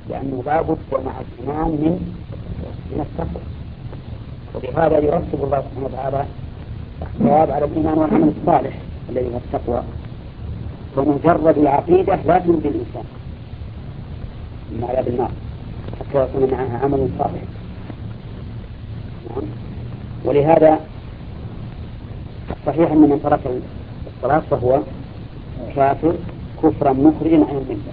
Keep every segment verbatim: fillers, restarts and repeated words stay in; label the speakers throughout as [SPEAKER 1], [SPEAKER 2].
[SPEAKER 1] لأنه لابد مع الإيمان من من التقوى. وبهذا يرتب الله سبحانه وتعالى الثواب على الإيمان والعمل الصالح الذي هو التقوى. ومجرد العقيدة لا تنجي الإنسان من عذاب النار حتى يكون معها عمل صالح. ولهذا صحيح أن من ترك الصلاة فهو كافر كفرا مخرجا عن الملة.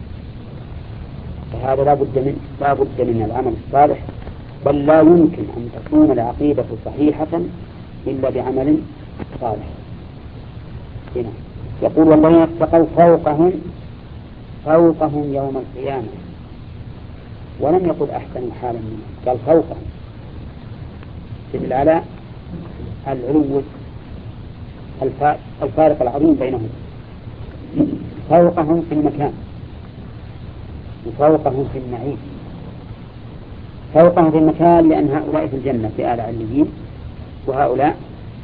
[SPEAKER 1] فهذا لا بد من لا بد من العمل الصالح، بل لا يمكن أن تكون العقيدة صحيحة إلا بعمل صالح. هنا يقول والله اتقوا فوقهم فوقهم يوم القيامة، ولم يقل أحسن حالا منهم، قال فوقهم تدل على العلو الفارق العظيم بينهم. فوقهم في المكان وفوقهم في النعيم. فوقهم في المكان لأن هؤلاء في الجنة في أعلى عليين، وهؤلاء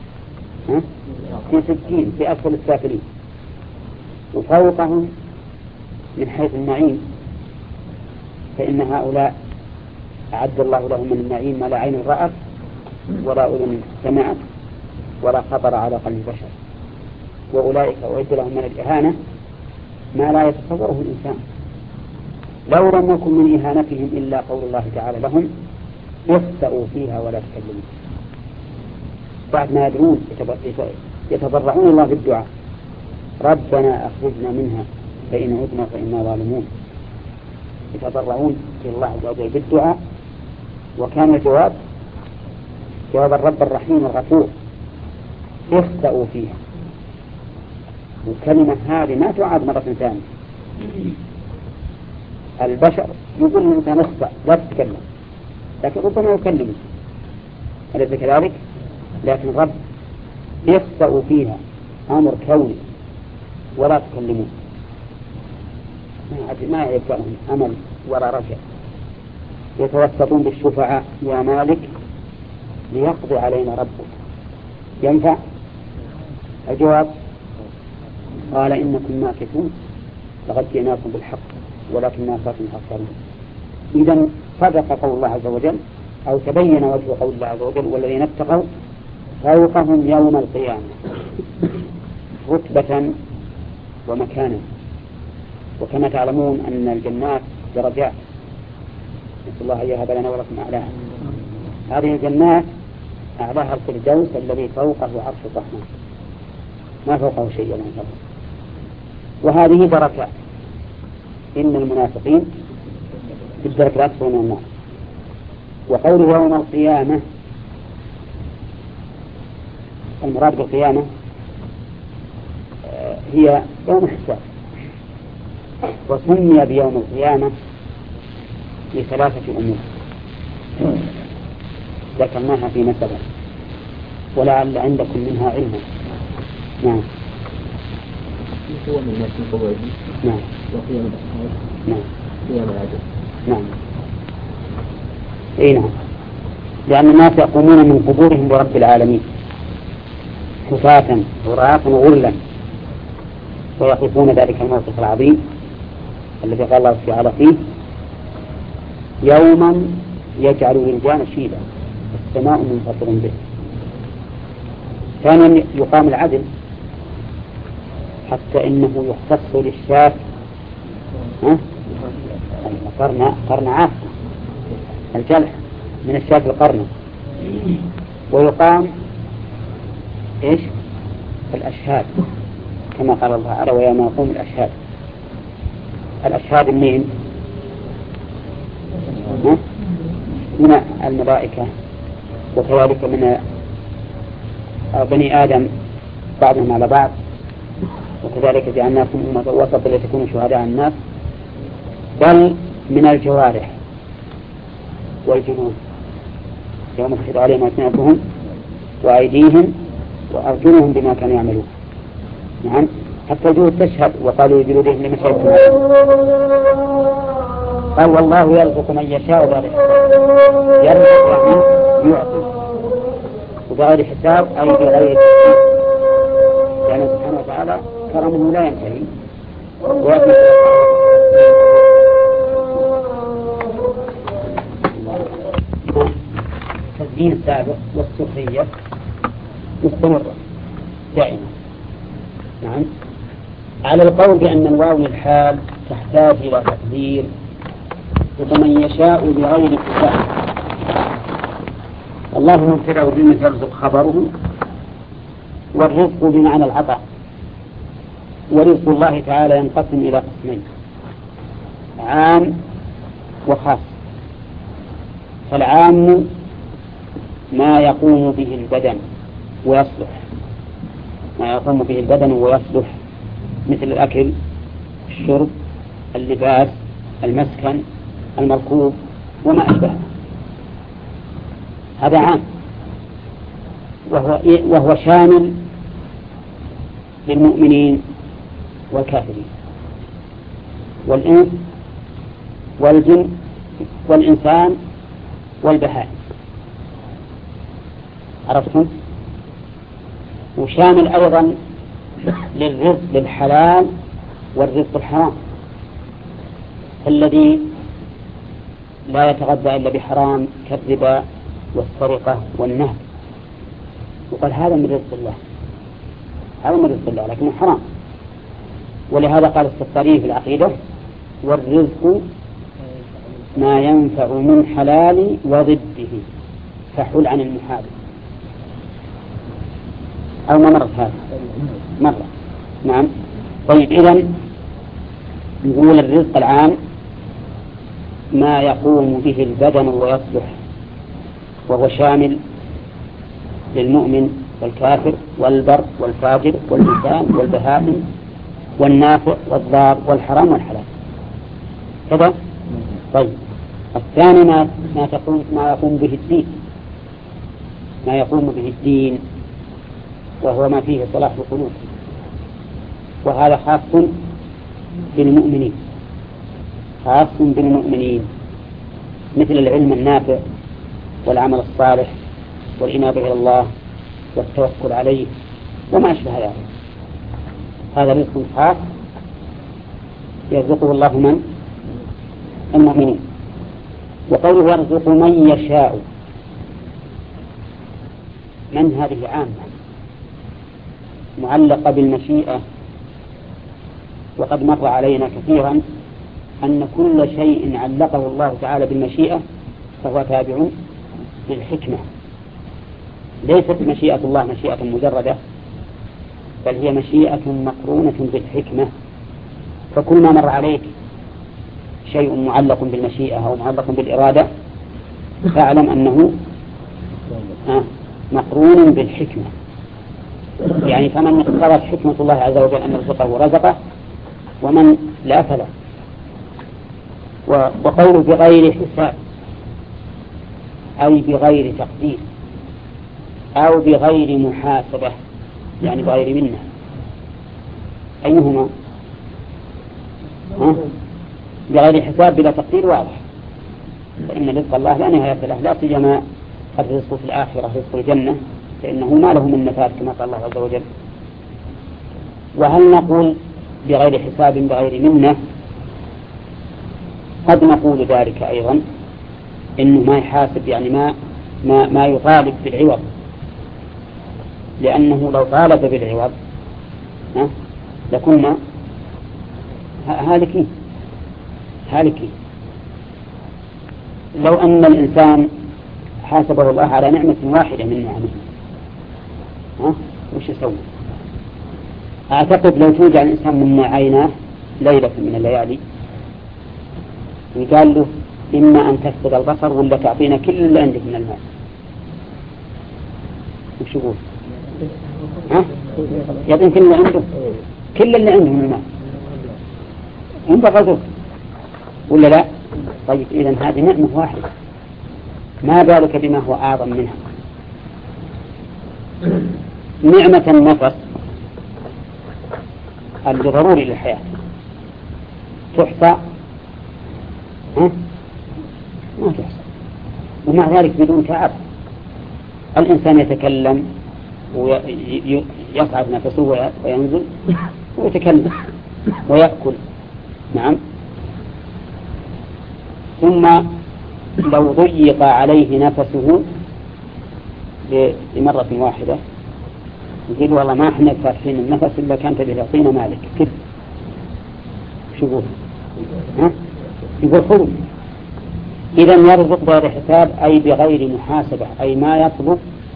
[SPEAKER 1] في سجين في أسفل السافلين. وفوقهم من حيث النعيم فإن هؤلاء أعد الله لهم من النعيم ما لا عين رأت ولا أذن سمعت ولا خطر على قلب بشر. وأولئك أعد لهم من الإهانة ما لا يتصوره الإنسان. لو لم يكن من إهانتهم إلا قول الله تعالى لهم اخسأوا فيها ولا تكلموا. بعد ما يدعون يتضرعون الله بالدعاء ربنا أخرجنا منها فإن عدنا فإنا ظالمون. يتضرعون إلى الله عز وجل بالدعاء، وكان الجواب جواب الرب الرحيم الغفور اخسأوا فيها. والكلمة هذه ما تعاد مرة ثانية. البشر يقول الإنسان اخسأ لا تتكلم، لكن ربما يكلمه، أليس كذلك؟ لكن الرب يخسأوا فيها أمر كوني ولا تكلمون. ما يبقى لهم أمل ولا رجع. يتوسطون بالشفعاء يا مالك ليقضي علينا ربك. ينفع؟ الجواب قال إنكم ماكثون لقد جئناكم بالحق ولكن أكثركم أكثرون. إذن صدق قول الله عز وجل أو تبين وجه قول الله عز وجل والذين اتقوا فوقهم يوم القيامة رتبة ومكانا. وكما تعلمون أن الجنات درجات، نسأل الله أن يهب لنا ولكم أعلاها. هذه الجنات أعلاها الفردوس الذي فوقه عرش الرحمن، ما فوقه شيء من فوقه. وهذه دركات، إن المنافقين في الدرك الأسفل من النار. وقوله يوم القيامة المراد بالقيامة هي يوم الحساب. وسمي بيوم القيامة لثلاثة أمور ذكرناها في مثلا ولعل عندكم منها علما. نعم.
[SPEAKER 2] هو من الناس من قبله.
[SPEAKER 1] نعم.
[SPEAKER 2] وقيام الأصحاب.
[SPEAKER 1] نعم.
[SPEAKER 2] قيام العدل.
[SPEAKER 1] نعم. أي نعم. لأن الناس يقومون من قبورهم برب العالمين حفاة عراة غرلا ويقفون ذلك الموقف العظيم الذي قال الله تعالى فيه يوما يجعل الولدان شيبا السماء منفطر به. كان يقام العدل حتى إنه يختص للشاة قرن قرن عافية الجلح من الشاة القرن، ويقام إيش الأشهاد كما قال الله تعالى ويوم يقوم الأشهاد. الأشهاد منين؟ من الملائكة وكذلك من بني آدم بعضهم على بعض، وكذلك جعلناكم أمة وسطا لتكونوا شهداء على الناس، بل من الجوارح والجنود يوم تشهد عليهم ألسنتهم وأيديهم وأرجلهم بما كانوا يعملون. نعم حتى الجنود تشهد وقالوا لجلودهم لما شهدتم قال والله يرزق من يشاء بغير حساب. يرزق يعني يعطي وبغير حساب أي بغير حساب، لأن سبحانه وتعالى كرمه لا ينتهي. التمكين السابق والسخرية مستمرة دائما. نعم. على القول بأن الواو للحال تحتاج إلى تقدير ومن يشاء بغير حساب. الله مبتدأ بما يرزق خبره، والرزق بمعنى العطاء. ورزق الله تعالى ينقسم إلى قسمين: عام وخاص. فالعام ما يقوم به البدن ويصلح، ما يقوم به البدن ويصلح مثل الأكل، الشرب، اللباس، المسكن، المركوب وما أشبهه، هذا عام، وهو, وهو شامل للمؤمنين والكافرين والإنس والجن والإنسان والبهائم. عرفتم؟ وشامل أيضا للرزق للحلال والرزق الحرام، الذي لا يتغذى إلا بحرام كالربا والسرقة والنهب، وقال هذا من رزق الله، هذا من رزق الله لكنه حرام. ولهذا قال السفاري في العقيدة: والرزق ما ينفع من حلال وضده فحل عن المحال. أو ما مرت هذا مرة. نعم. طيب، إذن نقول الرزق العام ما يقوم به البدن ويصلح، وهو شامل للمؤمن والكافر والبر والفاجر والإنسان والبهائم والنافع والضار والحرام والحلال كذا. طيب، الثاني ما ما تقوم ما يقوم به الدين، ما يقوم به الدين وهو ما فيه صلاح القلوب، وهذا خاص بالمؤمنين، خاص بالمؤمنين، مثل العلم النافع والعمل الصالح والإنابة إلى الله والتوكل عليه وما أشبه ذلك. هذا رزق خاص يرزقه الله من المؤمنين. وقوله يرزق من يشاء، من هذه عامة معلقة بالمشيئة، وقد مر علينا كثيرا أن كل شيء علقه الله تعالى بالمشيئة فهو تابع للحكمة. ليست مشيئة الله مشيئة مجردة، بل هي مشيئة مقرونة بالحكمة. فكل ما مر عليك شيء معلق بالمشيئة أو معلق بالإرادة فاعلم أنه مقرون بالحكمة. يعني فمن اقتضت حكمة الله عز وجل أن يرزقه رزقه، ومن لا فلا. وقوله بغير حساب أي بغير تقدير أو بغير محاسبة، يعني بغير منة. أيهما؟ ها؟ بغير حساب بلا تقدير واضح، فإن رزق الله لا نهاية له، لا سيما الرزق في الآخرة رزق الجنة، فإنه ما له من نفاذ كما قال الله عز وجل. وهل نقول بغير حساب بغير منة؟ قد نقول ذلك أيضا، إنه ما يحاسب، يعني ما ما, ما يطالب بالعوض، لأنه لو طالب بالعوض لكنا هالكين هالكين. لو أن الإنسان حاسبه الله على نعمة واحدة من نعمه، ها وش يسوي؟ أعتقد لو توجع الإنسان من عيناه ليلة من الليالي وقال له إما أن تفقد البصر ولا تعطينا كل اللي عندك من المال، وش يقول؟ ها؟ يعطينا كل اللي عنده، كل اللي عنده من المال، عنده غزر ولا لا؟ طيب، إذن هذه نعمة واحدة، ما بالك بما هو أعظم منها؟ نعمة النفس الضروري للحياة تحصى؟ ها؟ ما تحصى. ومع ذلك بدون تعب الإنسان يتكلم ويصعد نفسه وينزل ويتكلم ويأكل. نعم. ثم لو ضيق عليه نفسه بمرة واحدة يقول والله ما احنا فاتحين النفس إلا كانت بتعطينا مالك كيف شو يقول ها؟ يقول خذوا. إذا يرزق بغير حساب أي بغير محاسبة، أي ما يطلب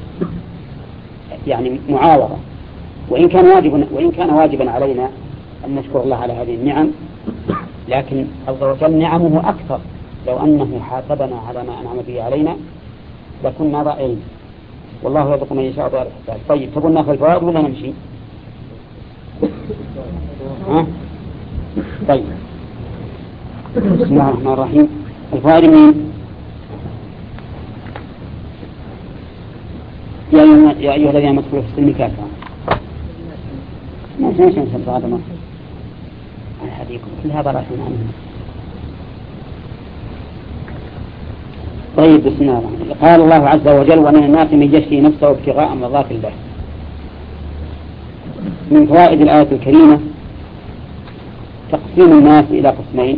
[SPEAKER 1] يعني معاوضة، وإن كان واجبا وإن كان واجبا علينا أن نشكر الله على هذه النعم، لكن عز وجل نعمه أكثر. لو أنه حاسبنا على ما أنعم به علينا لكنا ضائعين. والله يرزق من يشاء بغير حساب. طيب تقول ناخذ الفوائد ولا نمشي؟ ها؟ طيب بسم الله الرحمن الرحيم. الفوائد مين؟ يا أيها الذين آمنوا ادخلوا في السلم كافة. ما شنو شنو سبب هذا ما أحدكم كل هذا رايحين عنه. طيب بسم الله الرحمن الرحيم. قال الله عز وجل ومن الناس من يشري نفسه ابتغاء مرضات الله. من فوائد الآية الكريمة تقسيم الناس إلى قسمين.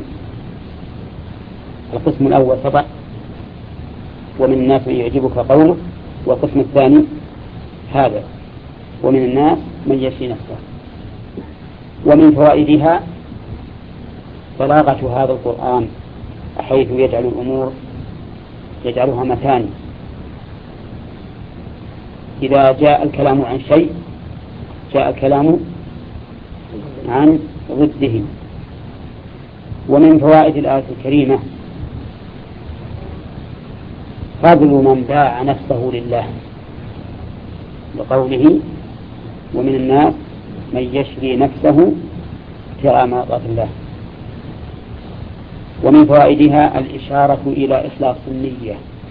[SPEAKER 1] القسم الأول طبع ومن الناس من يعجبك قوله، والقسم الثاني هذا ومن الناس من يشري نفسه. ومن فوائدها بلاغة هذا القرآن حيث يجعل الأمور يجعلها مثاني. إذا جاء الكلام عن شيء جاء الكلام عن ضده. ومن فوائد الآية الكريمة فضل من باع نفسه لله، لقوله ومن الناس من يشري نفسه ابتغاء مرضات الله. ومن فوائدها الإشارة إلى إخلاص النية.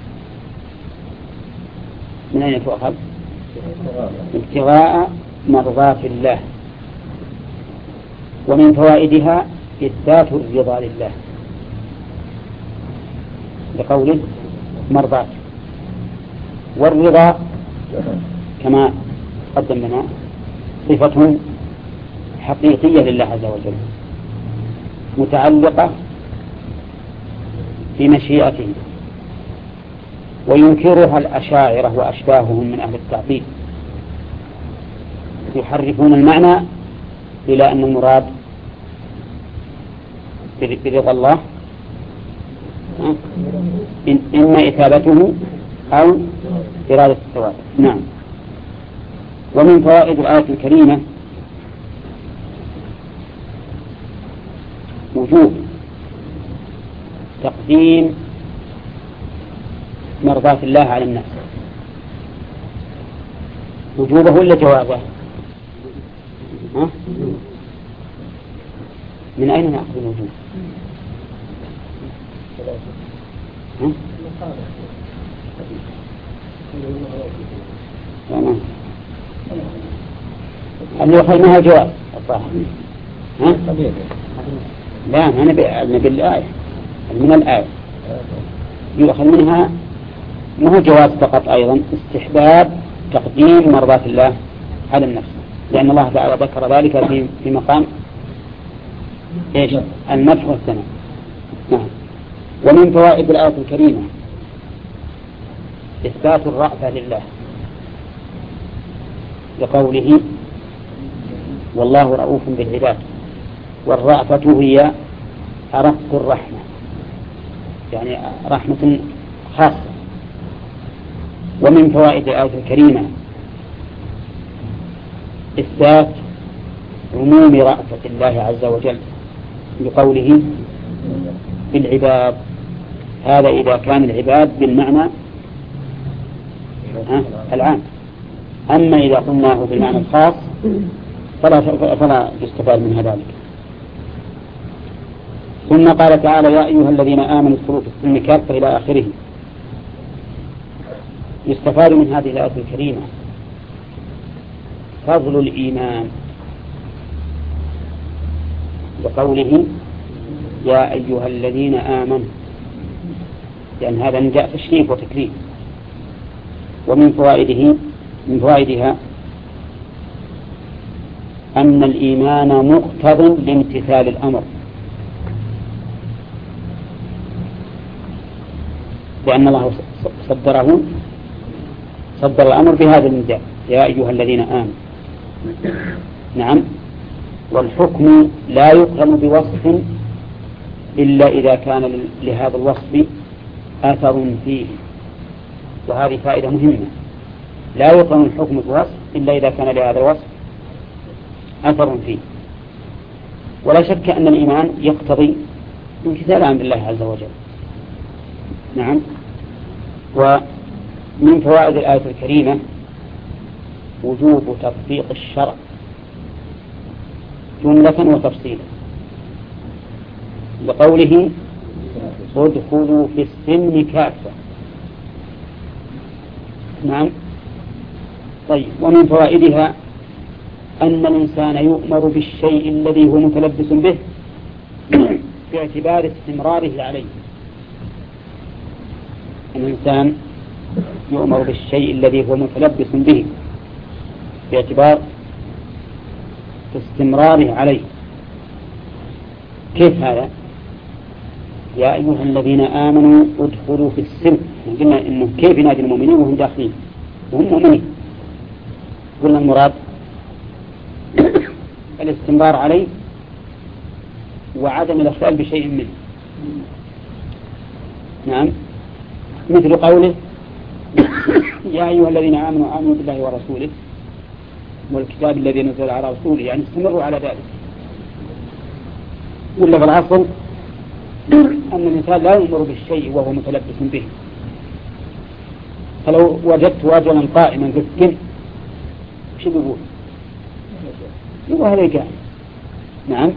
[SPEAKER 1] من أين تؤخذ؟ ابتغاء مرضات الله. ومن فوائدها إثبات الرضا لله، لقوله مرضات. والرضا كما قدم لنا صفة حقيقية لله عز وجل متعلقة بمشيئته، وينكرها الأشاعرة وأشباههم من أهل التعطيل، يحرفون المعنى إلى أن المراد برضا الله إما إثابته أو إرادة الثواب. نعم. ومن فوائد الآية الكريمة وجوب تقديم مرضاة الله على النفس. وجوبه ولا جوابه؟ ها؟ من أين نأخذ الوجوب؟ ها؟ تمام. اللي يخل منها جواب الظاهر. ها؟ لا ما نبي بالآية من الآية يؤخذ منها ما هو جواز فقط، أيضا استحباب تقديم مرضاة الله على النفس، لأن الله تعالى ذكر ذلك في في مقام إيش؟ المدح والثناء. نعم. ومن فوائد الآية الكريمة إثبات الرأفة لله، لقوله والله رؤوف بالعباد. والرأفة هي أرق الرحمة، يعني رحمة خاصة. ومن فوائد الآية الكريمة إثبات عموم رأفة الله عز وجل، بقوله بالعباد. هذا إذا كان العباد بالمعنى العام، أما إذا قلناه بالمعنى الخاص فلا فلا يستفاد من ذلك. ثم قال تعالى يا أيها الذين آمنوا ادخلوا في السلم كافة إلى آخره. يستفاد من هذه الآية الكريمة فضل الإيمان، بقوله يا أيها الذين آمنوا، لأن هذا نداء تشريف وتكريم. ومن فوائده من فوائدها أن الإيمان مقتض لامتثال الأمر، لأن الله صدره صدر الأمر بهذا النداء يا أيها الذين آمنوا. نعم. والحكم لا يقرن بوصف إلا إذا كان لهذا الوصف أثر فيه، وهذه فائدة مهمة. لا يقرن الحكم بوصف إلا إذا كان لهذا الوصف أثر فيه. ولا شك أن الإيمان يقتضي امتثال أمر الله عز وجل. نعم. ومن فوائد الآية الكريمة وجوب تطبيق الشرع جملة وتفصيلا، لقوله ادخلوا في السلم كافة. نعم. طيب. ومن فوائدها أن الإنسان يؤمر بالشيء الذي هو متلبس به باعتبار استمراره عليه. الإنسان يؤمر بالشيء الذي هو متلبس به باعتبار استمراره عليه. كيف هذا؟ يا أيها الذين آمنوا ادخلوا في السلم. قلنا إنه كيف ينادي المؤمنين وهم داخلين وهم مؤمنين؟ قلنا المراد الاستمرار عليه وعدم الإخلال بشيء منه. نعم. مثل قوله يا أيها الذين آمنوا آمنوا بالله ورسوله والكتاب الذي نزل على رسوله، يعني استمروا على ذلك. ولا في الأصل أن الإنسان لا يؤمر بالشيء وهو متلبس به. فلو وجدت رجلا قائما في السلم شو يقول؟ يقول هذا كان. نعم.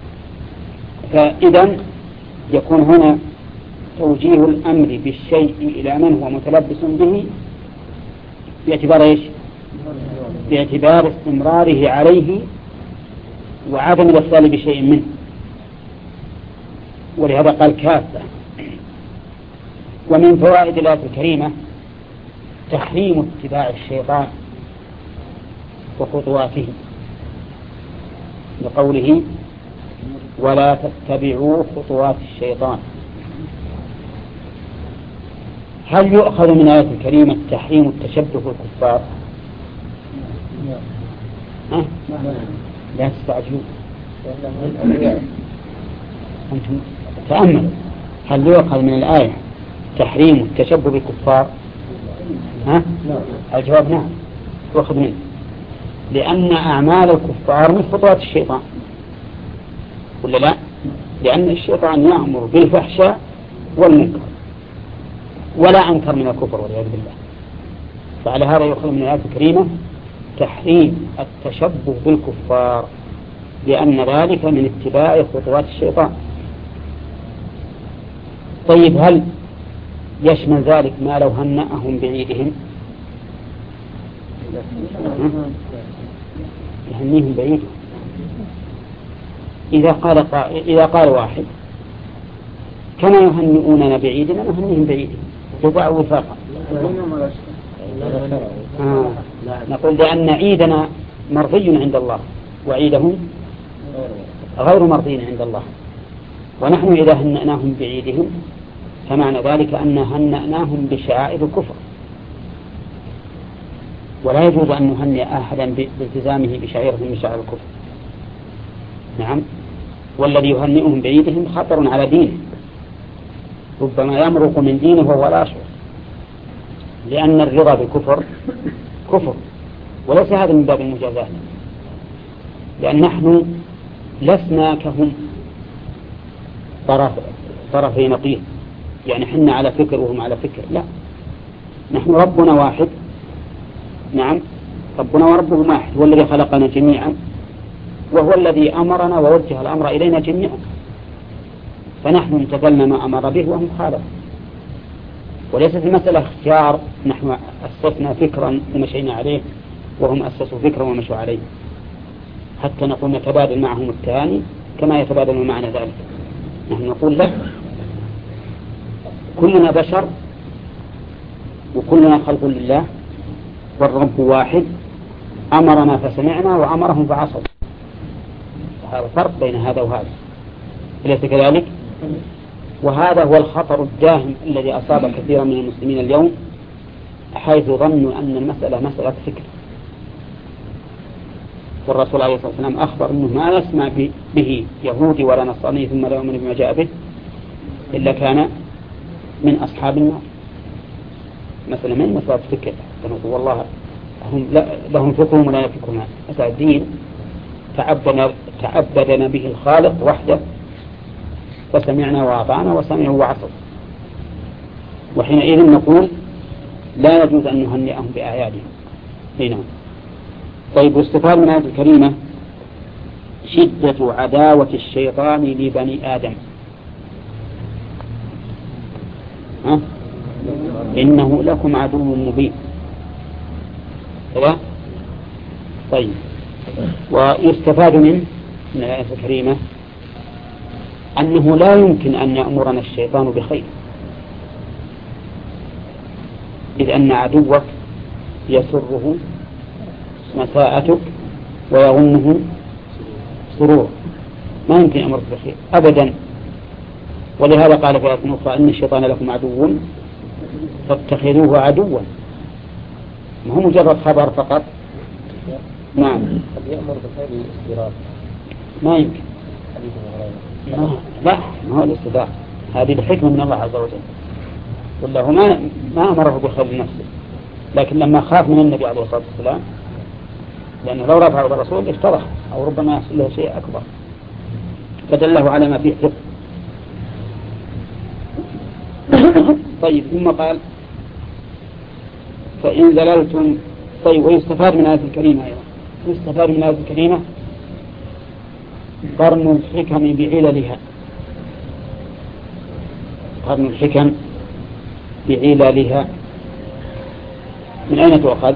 [SPEAKER 1] فإذا يكون هنا توجيه الأمر بالشيء إلى من هو متلبس به باعتبار إيش؟ باعتبار استمراره عليه وعدم الإخلال بشيء منه. ولهذا قال كافة. ومن فوائد الآية الكريمة تحريم اتباع الشيطان وخطواته، لقوله ولا تتبعوا خطوات الشيطان. هل يؤخذ من الآية الكريمة تحريم التشبه بالكفار؟ ها؟ لا تستعجلوا أنتم تأملوا. هل يؤخذ من الآية تحريم التشبه بالكفار؟ ها؟ الجواب نعم يؤخذ منه، لأن أعمال الكفار من خطوات الشيطان، ولا لا؟ لأن الشيطان يأمر بالفحشاء والمنكر ولا أنكر من الكفر والعياذ بالله. فعلى هذا يؤخذ من الآية الكريمة تحريم التشبه بالكفار، لأن ذلك من اتباع خطوات الشيطان. طيب هل يشمل ذلك ما لو هنأهم بعيدهم؟ يهنيهم بعيدهم. إذا قال قائل إذا قال واحد كما يهنئوننا بعيدنا نهنيهم بعيدهم وباع وفاقا. آه. نقول لأن عيدنا مرضي عند الله وعيدهم غير مرضي عند الله، ونحن إذا هنأناهم بعيدهم فمعنى ذلك أن هنأناهم بشعائر الكفر، ولا يجوز أن نهنئ أحدا بالتزامه بشعيرة من شعائر الكفر. نعم. والذي يهنئهم بعيدهم خطر على دينه، ربما يمرق من دينه وهو لا يشعر، لأن الرضا بالكفر كفر، وليس هذا من باب المجازات، لأن نحن لسنا كهم طرف طرفي نقيض، يعني حنا على فكر وهم على فكر، لا، نحن ربنا واحد. نعم. ربنا وربهم واحد، هو الذي خلقنا جميعا وهو الذي أمرنا ووجه الأمر إلينا جميعا، فنحن امتثلنا ما أمر به وهم خالفوا. وليست المسألة اختيار، نحن أسسنا فكرا ومشينا عليه وهم أسسوا فكرا ومشوا عليه، حتى نقول نتبادل معهم الثاني كما يتبادل معنا ذلك. نحن نقول له كلنا بشر وكلنا خلق لله والرب واحد، أمرنا فسمعنا وأمرهم فعصوا. هذا فرق بين هذا وهذا، أليس كذلك؟ وهذا هو الخطر الداهم الذي أصاب كثيرا من المسلمين اليوم، حيث ظنوا أن المسألة مسألة فكر، والرسول عليه الصلاة والسلام أخبر أنه ما يسمع به يهودي ولا نصراني ثم لا يؤمن بما جاء به إلا كان من أصحاب النار. مثلا من مسألة فكر، والله هم لهم فكرهم ولا يفكرون، مسألة الدين تعبدنا, تعبدنا به الخالق وحده، فسمعنا وأطعنا وسمعوا وعصوا، وحينئذ نقول لا يجوز أن نهنئهم بأعيادهم. هنا طيب، واستفاد من الآية الكريمة شدة عداوة الشيطان لبني آدم. ها؟ إنه لكم عدو مبين. طيب، ويستفاد من من الآية الكريمة أنه لا يمكن أن يأمرنا الشيطان بخير، إذ أن عدوك يسره مساءتك ويظنه سرور، ما يمكن أمرك بخير أبدا. ولهذا قال في آية أخرى إن الشيطان لكم عدو فاتخذوه عدوا، ما هو مجرد خبر فقط. نعم،
[SPEAKER 2] قد يأمر بخير الاستدراك،
[SPEAKER 1] ما يمكن. ما لا ما هو الاستدراك، هذه الحكمة من الله عز وجل، والله ما ما أمره بخير نفسه، لكن لما خاف من النبي عليه الصلاة والسلام، لأنه لو رفعه بالرسول افتضح أو ربما يحصل له شيء أكبر، فدله على ما فيه حفظ. طيب، ثم قال فإن زللتم. طيب، ويستفاد من هذه الكلمة أيضا، يستفاد من هذه الكلمة قرن الحكم بعللها، قرن الحكم بعللها. من أين تؤخذ؟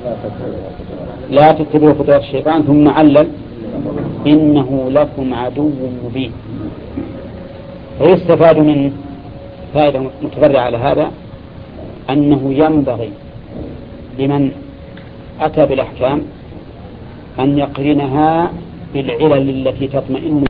[SPEAKER 1] لا تتبعوا خطوات الشيطان، ثم علل إنه لكم عدو مبين. ويستفاد من فائدة متفرعة على هذا أنه ينبغي لمن أتى بالأحكام أن يقرنها بالعلل التي تطمئن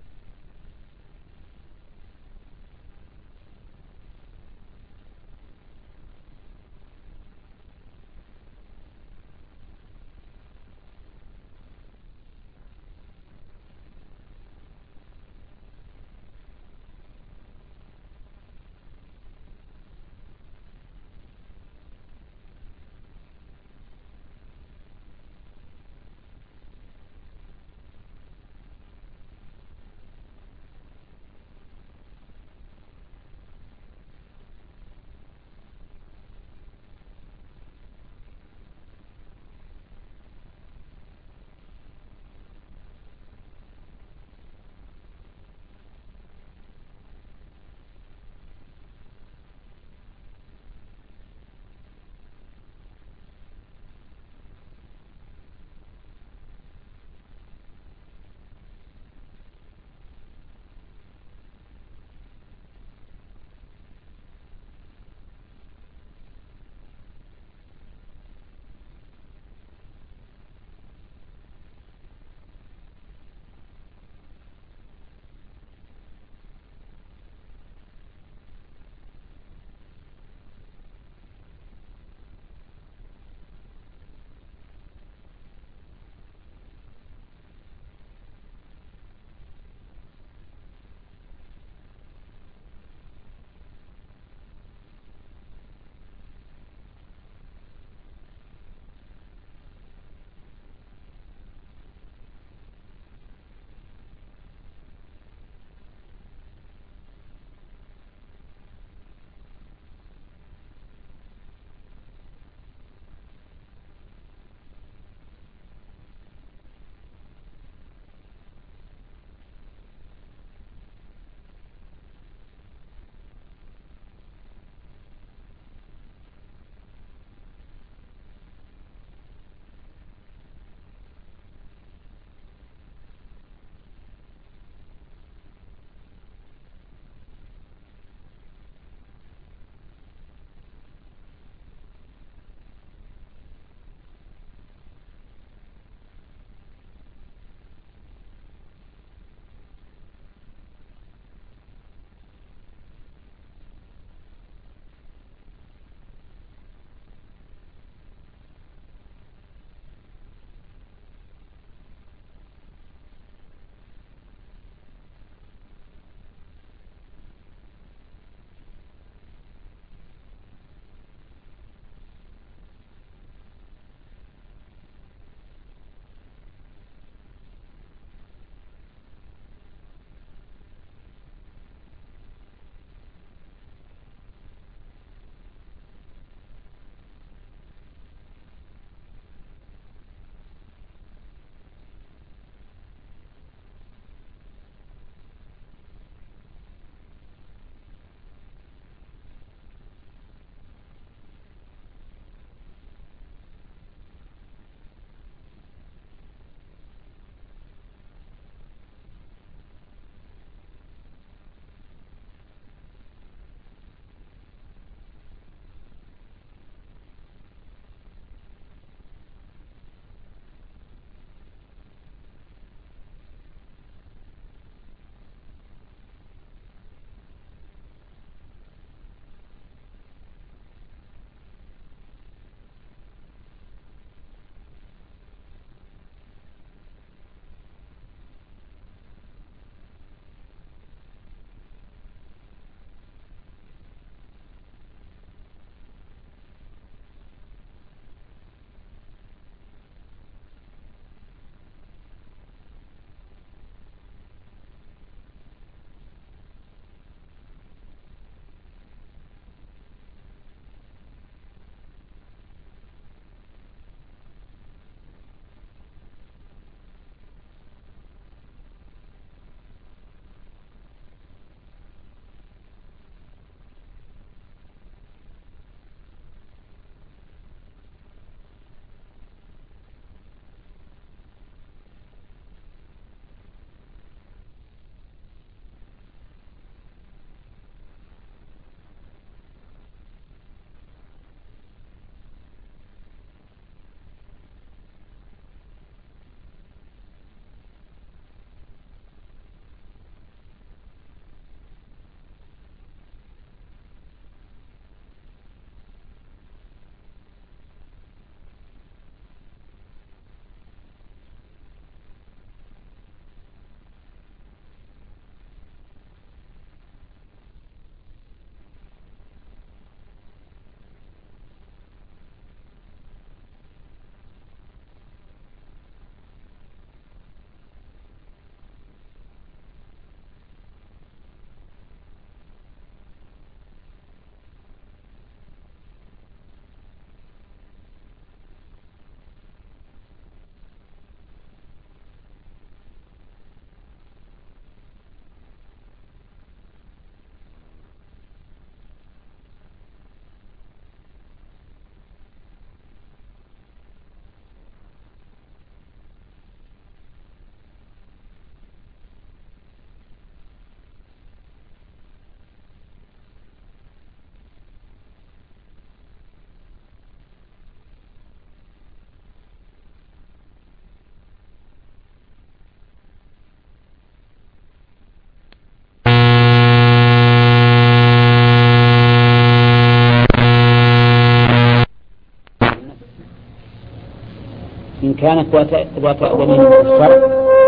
[SPEAKER 1] إن كانت ذات دليل من الشرع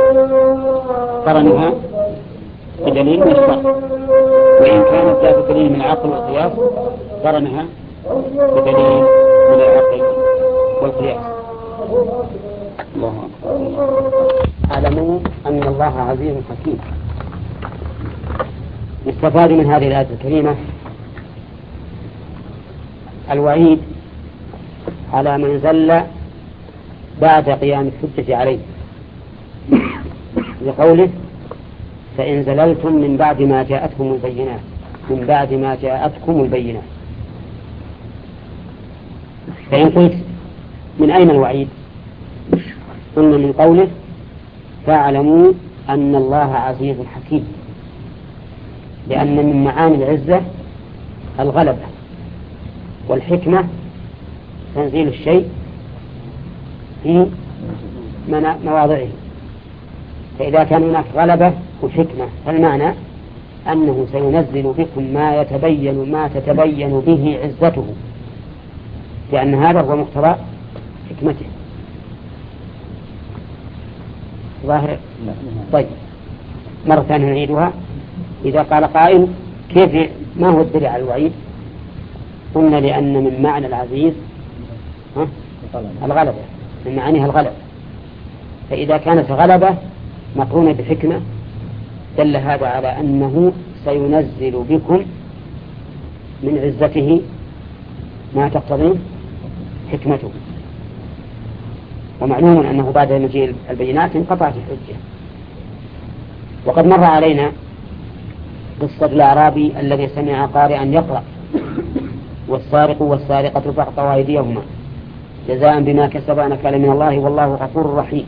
[SPEAKER 1] قرنها بدليل من الشرع، وإن كانت ذات دليل من العقل والقياس قرنها بدليل من العقل والقياس. الله أكبر. اعلموا أن الله عزيز حكيم. يستفاد من هذه الآية الكريمة الوعيد على من زل بعد قيام الحجة عليه، لقوله فإن زللتم من بعد ما جاءتكم البينات من بعد ما جاءتكم البينات. فإن قلت من أين الوعيد؟ قلنا من قوله فاعلموا أن الله عزيز حكيم، لأن من معاني العزة الغلبة، والحكمة تنزيل الشيء في مواضعه. فإذا كان هناك غلبة وحكمة فالمعنى أنه سينزل بكم ما يتبين ما تتبين به عزته، لأن هذا هو مقتضى حكمته. ظاهر؟ طيب مرة ثانية نعيدها. إذا قال قائل كيف ما هو الدليل على الوعيد؟ قلنا لأن من معنى العزيز الغلبة، من معانيها الغلبة، فإذا كانت غلبة مقرونة بحكمة دل هذا على أنه سينزل بكم من عزته ما تقتضيه حكمته. ومعلوم أنه بعد مجيء البينات انقطعت الحجة. وقد مر علينا قصة الأعرابي الذي سمع قارئا يقرأ والسارق والسارقة فاقطعوا أيديهما جزاء بما كسبا نكالا من الله والله غفور رحيم.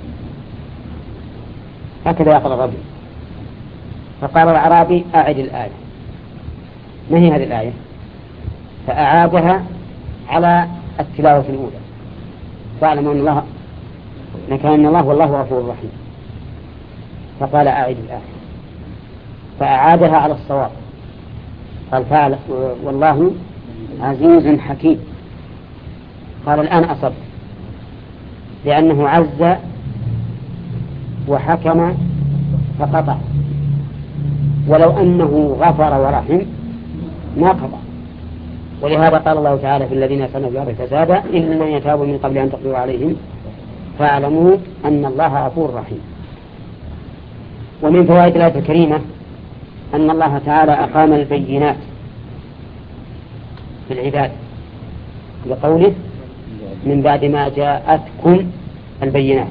[SPEAKER 1] هكذا يقرأ الرجل. فقال الأعرابي أعد الآية. ما هي هذه الآية؟ فأعادها على التلاوة الأولى فاعلموا أن الله نكالا من الله والله غفور رحيم. فقال أعد الآية فأعادها على الصواب. قال فعل والله عزيز حكيم. قال الآن أصبت، لأنه عز وحكم فقطع، ولو أنه غفر ورحم ما قطع. ولهذا قال الله تعالى في الذين يصنعون في الأرض فسادا إلا من يتابوا من قبل أن تقدروا عليهم فاعلموا أن الله غفور رحيم. ومن فوائد الآية الكريمة أن الله تعالى أقام البينات في العباد لقوله من بعد ما جاءتكم البينات.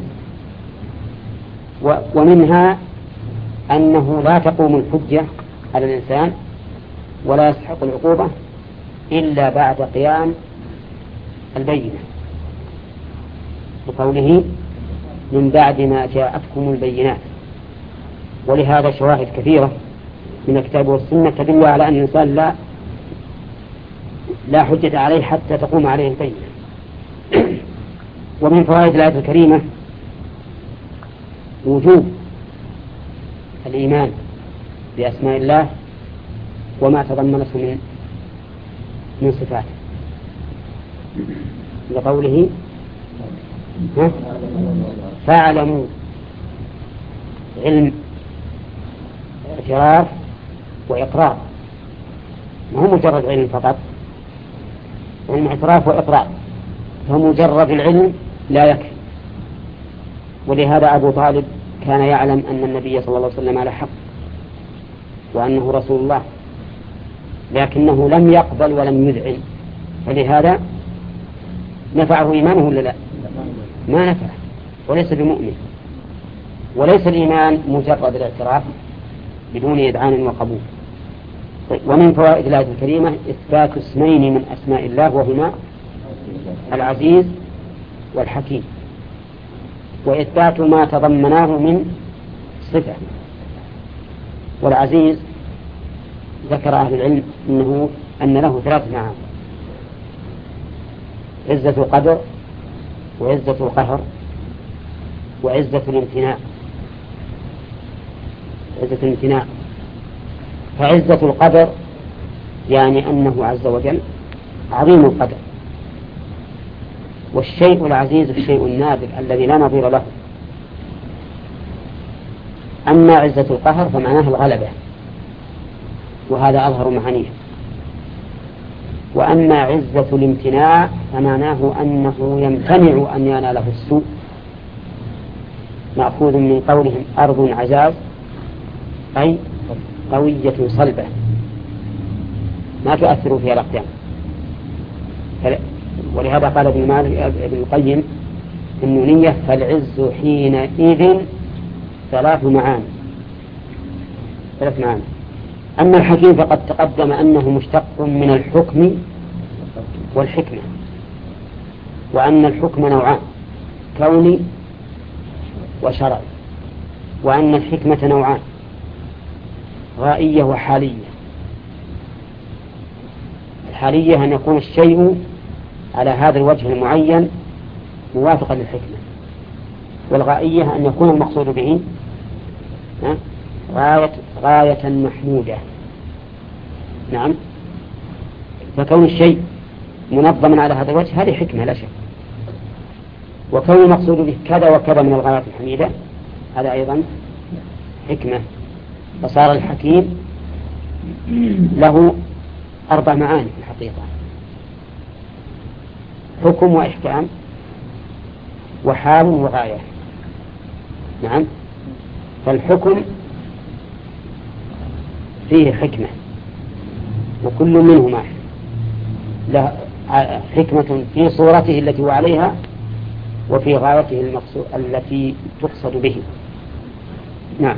[SPEAKER 1] ومنها أنه لا تقوم الحجة على الإنسان ولا يستحق العقوبة إلا بعد قيام البينة، بقوله من بعد ما جاءتكم البينات. ولهذا شواهد كثيرة من الكتاب والسنة تدل على أن الإنسان لا لا حجة عليه حتى تقوم عليه البينة. ومن فوائد الآية الكريمة وجوب الإيمان بأسماء الله وما تضمنته من من صفاته، لقوله فاعلموا علم اعتراف وإقرار، ما هو مجرد علم فقط، علم اعتراف وإقرار، فمجرد العلم لا يكفي. ولهذا أبو طالب كان يعلم أن النبي صلى الله عليه وسلم على حق وأنه رسول الله، لكنه لم يقبل ولم يذعن، فلهذا نفعه إيمانه ولا لا؟ ما نفعه، وليس بمؤمن. وليس الإيمان مجرد الاعتراف بدون إذعان وقبول. ومن فوائد الآية الكريمة إثبات اسمين من أسماء الله وهما العزيز والحكيم، وإثبات ما تضمناه من صفة. والعزيز ذكر أهل العلم إنه أن له ثلاث معاني: عزة القدر وعزة القهر وعزة الامتناع. عزة الامتناع فعزة القدر يعني أنه عز وجل عظيم القدر، والشيء العزيز الشيء النادر الذي لا نظير له. أما عزة القهر فمعناه الغلبة، وهذا أظهر معانيه. وأما عزة الامتناع فمعناه أنه يمتنع أن يناله السوء، مأخوذ من قولهم أرض عجاز أي قوية صلبة ما تؤثر فيها الأقدام. ولهذا قال ابن مالك ابن القيم النونية: فالعز حينئذ ثلاث معاني ثلاث معاني. أما الحكيم فقد تقدم أنه مشتق من الحكم والحكمة، وأن الحكم نوعان: كوني وشرعي، وأن الحكمة نوعان: غائية وحالية. الحالية أن يكون الشيء على هذا الوجه المعين موافقا للحكمة، والغائية أن يكون المقصود به غاية, غاية محمودة. نعم. فكون الشيء منظما على هذا الوجه هذه حكمة لا شك، وكون المقصود به كذا وكذا من الغايات الحميدة هذا أيضا حكمة. فصار الحكيم له أربع معاني في الحقيقة: حكم وإحكام وحال وغاية. نعم. فالحكم فيه حكمة، وكل منهما له حكمة في صورته التي هو عليها وفي غايته المقصود التي تقصد به. نعم.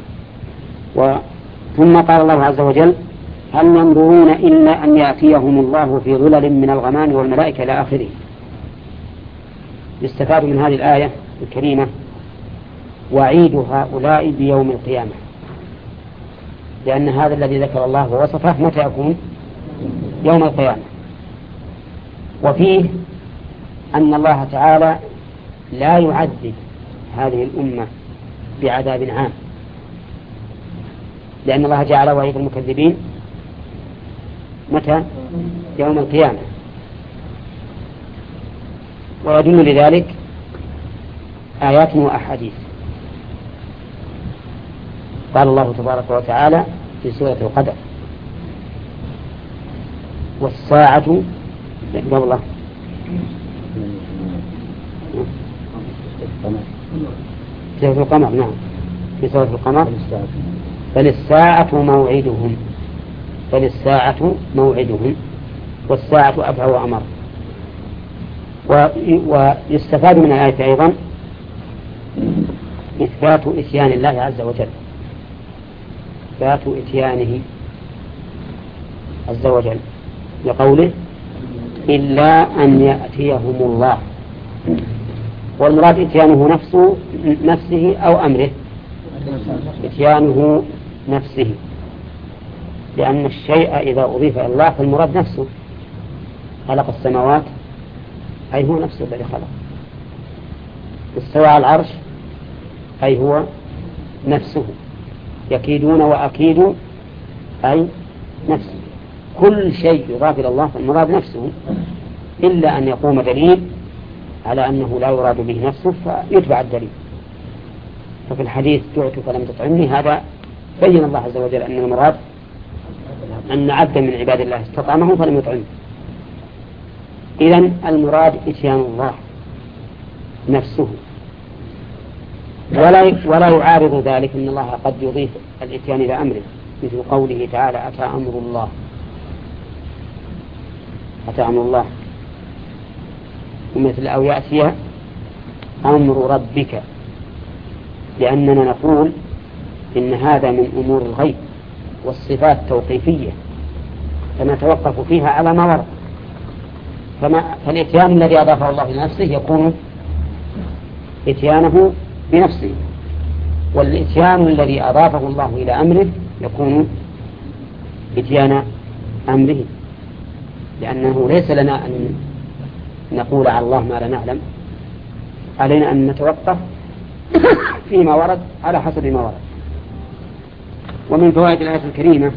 [SPEAKER 1] ثم قال الله عز وجل: هل ينظرون إلا أن يأتيهم الله في ظلل من الغمام والملائكة إلى آخره. يستفاد من هذه الآية الكريمة وعيد هؤلاء بيوم القيامة، لأن هذا الذي ذكر الله ووصفه متى يكون؟ يوم القيامة. وفيه أن الله تعالى لا يعذب هذه الأمة بعذاب عام، لأن الله جعل وعيد المكذبين متى؟ يوم القيامة. ويدل لذلك آيات وأحاديث. قال الله تبارك وتعالى في سورة القدر: والساعة قبله سورة القمر. نعم، في سورة القمر: فللساعة موعدهم فللساعة موعدهم والساعة أبعى وأمر. ويستفاد من الآية أيضا إثبات إتيان الله عز وجل، إثبات إتيانه عز وجل، لقوله: إلا أن يأتيهم الله. والمراد إتيانه نفسه نفسه أو أمره. إتيانه نفسه، لأن الشيء إذا أضيف إلى الله فالمراد نفسه. خلق السماوات أي هو نفسه الذي خلق. استوى على العرش أي هو نفسه. يكيدون وأكيد أي نفسه. كل شيء يضاف إلى الله فالمراد نفسه، إلا أن يقوم دليل على أنه لا يراد به نفسه فيتبع الدليل. ففي الحديث: جعت فلم تطعمني، هذا بين الله عز وجل أن المراد أن عبدا من عباد الله استطعمه فلم يطعمه. إذن المراد إتيان الله نفسه. ولا ولا يعارض ذلك أن الله قد يضيف الإتيان إلى أمره، مثل قوله تعالى: أتى أمر الله أتى أمر الله ومثل أو يأتي أمر ربك، لأننا نقول إن هذا من أمور الغيب والصفات توقيفية فنتوقف فيها على ما ورد. فما فالإتيان الذي أضافه الله لنفسه يكون إتيانه بنفسه، والإتيان الذي أضافه الله إلى أمره يكون إتيان أمره، لأنه ليس لنا أن نقول على الله ما لا نعلم، علينا أن نتوقف فيما ورد على حسب ما ورد. ومن فوائد الآية الكريمة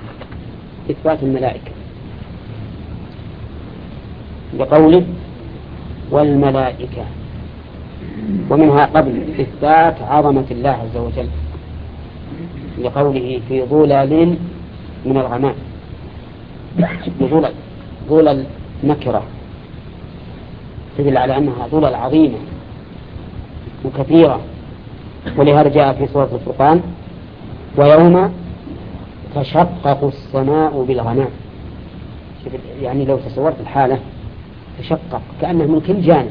[SPEAKER 1] إثبات الملائكة، بقوله: والملائكة، ومنها قبل إثبات عظمة الله عز وجل لقوله في ظلل من الغمام، ظلل ظلل نكرة تدل على أنها ظلل عظيمة وكثيرة، ولهذا جاء في سورة الفرقان ويوم تشقق السماء بالغمام. يعني لو تصورت الحالة تشقق كأنه من كل جانب،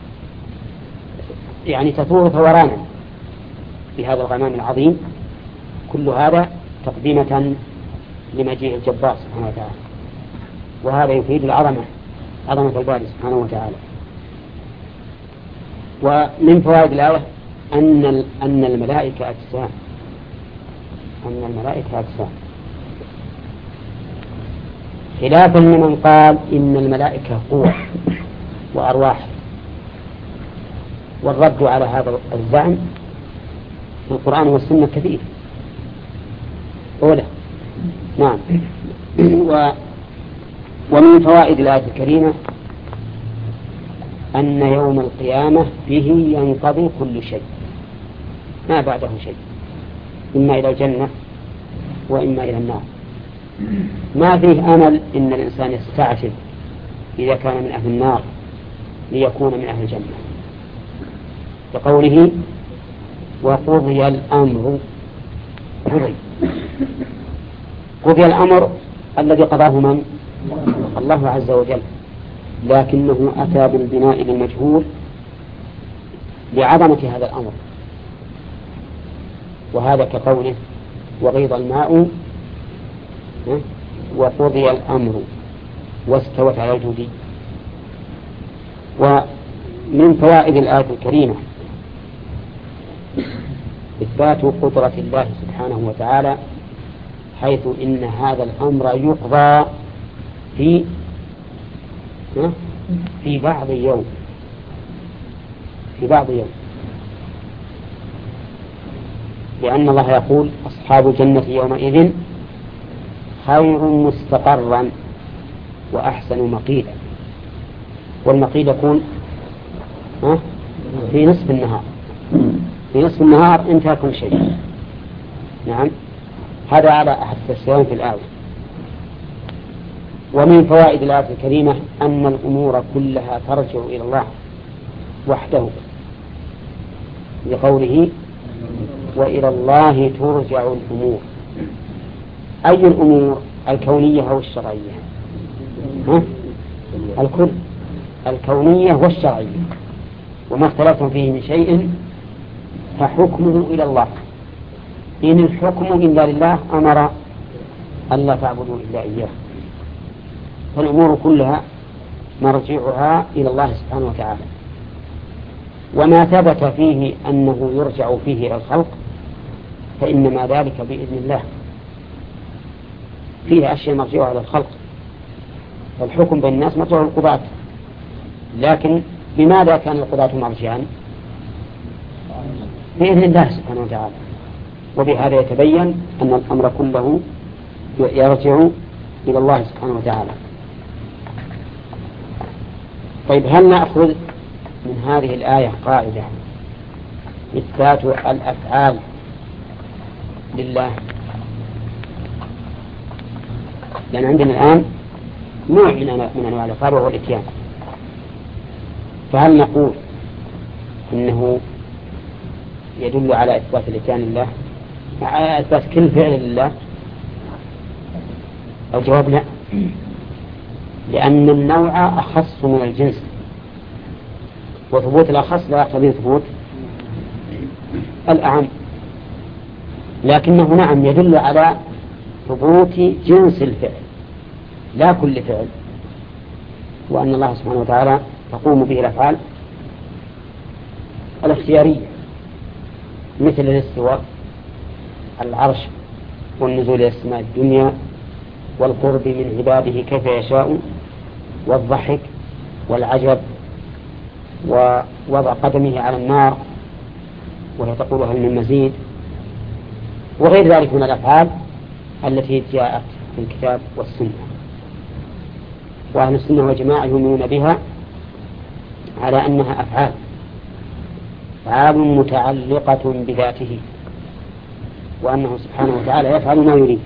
[SPEAKER 1] يعني تثور ثورانا بهذا الغمام العظيم. كل هذا تقديمة لمجيء الجبار سبحانه وتعالى، وهذا يفيد العظمة، عظمة الباري سبحانه وتعالى. ومن فوائد الآية أن أن الملائكة أجسام، أن الملائكة أجسام، خلافا لمن قال إن الملائكة قوة وأرواح. والرد على هذا الزعم في القرآن والسنة كثير. أولى نعم. و ومن فوائد الآية الكريمة أن يوم القيامة به ينقضي كل شيء، ما بعده شيء، إما إلى الجنة وإما إلى النار. ما فيه أمل إن الإنسان يستعجل إذا كان من أهل النار ليكون من أهل الجنة، لقوله وقضي الأمر. قضي قضي الأمر الذي قضاه من؟ الله عز وجل، لكنه أتى بالبناء للمجهول لعظمة هذا الأمر، وهذا كقوله وغيض الماء وقضي الأمر واستوت على الجودي. ومن فوائد الآية الكريمة إثبات قدرة الله سبحانه وتعالى، حيث إن هذا الأمر يقضى في في بعض يوم في بعض يوم لأن الله يقول أصحاب الجنة يومئذ خير مستقرا وأحسن مقيلا. والمقيل يكون في نصف النهار، في نصف النهار انتهى كل شيء. نعم، هذا على أحد التفسيرين في الآية. ومن فوائد الآية الكريمة أن الأمور كلها ترجع إلى الله وحده، لقوله وإلى الله ترجع الأمور. أي الأمور؟ الكونية أو الشرعية؟ ها؟ الكل، الكونية والشرعية، وما اختلفتم فيه من شيء فحكمه إلى الله. إن الحكم إلا لله أمر ألا تعبدوا إلا إياه. فالأمور كلها مرجعها إلى الله سبحانه وتعالى. وما ثبت فيه أنه يرجع فيه إلى الخلق فإنما ذلك بإذن الله. فيه أشياء مرجعها على الخلق، فالحكم بين الناس مرجع القضاة، لكن بماذا كان القضاة مرجعا؟ بإذن الله سبحانه وتعالى. وبهذا يتبين أن الأمر كله يرجع إلى الله سبحانه وتعالى. طيب، هل نأخذ من هذه الآية قاعدة إثبات الأفعال لله؟ لأن عندنا الآن نوع من أنواع الأفعال وهو الإتيان، فهل نقول إنه يدل على إثبات الإتيان لله، على إثبات كل فعل لله؟ الجواب لا، لأن النوع أخص من الجنس، وثبوت الأخص لا يقتضي ثبوت الأعم. لكنه نعم يدل على ثبوت جنس الفعل لا كل فعل، وأن الله سبحانه وتعالى تقوم به الأفعال الاختيارية، مثل الاستواء على العرش والنزول إلى السماء الدنيا والقرب من عباده كيف يشاء والضحك والعجب ووضع قدمه على النار وهي تقول هل من مزيد، وغير ذلك من الأفعال التي جاءت في الكتاب والسنة. وأهل السنة والجماعة يؤمنون بها على أنها أفعال أفعال متعلقة بذاته، وأنه سبحانه وتعالى يفعل ما يريد.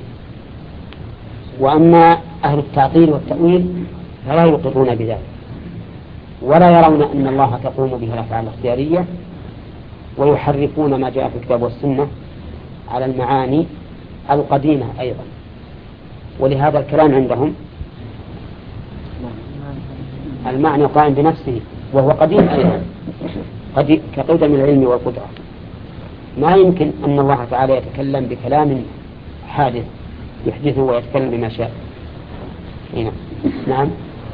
[SPEAKER 1] وأما أهل التعطيل والتأويل فلا يقرون بذلك، ولا يرون أن الله تقوم به الأفعال الاختيارية، ويحرفون ما جاء في الكتاب والسنة على المعاني القديمة أيضا. ولهذا الكلام عندهم المعنى قائم بنفسه وهو قديم أيضا، قديم كقدم العلم والقدرة. ما يمكن أن الله تعالى يتكلم بكلام حادث يحدثه ويتكلم بما شاء. هنا. نعم.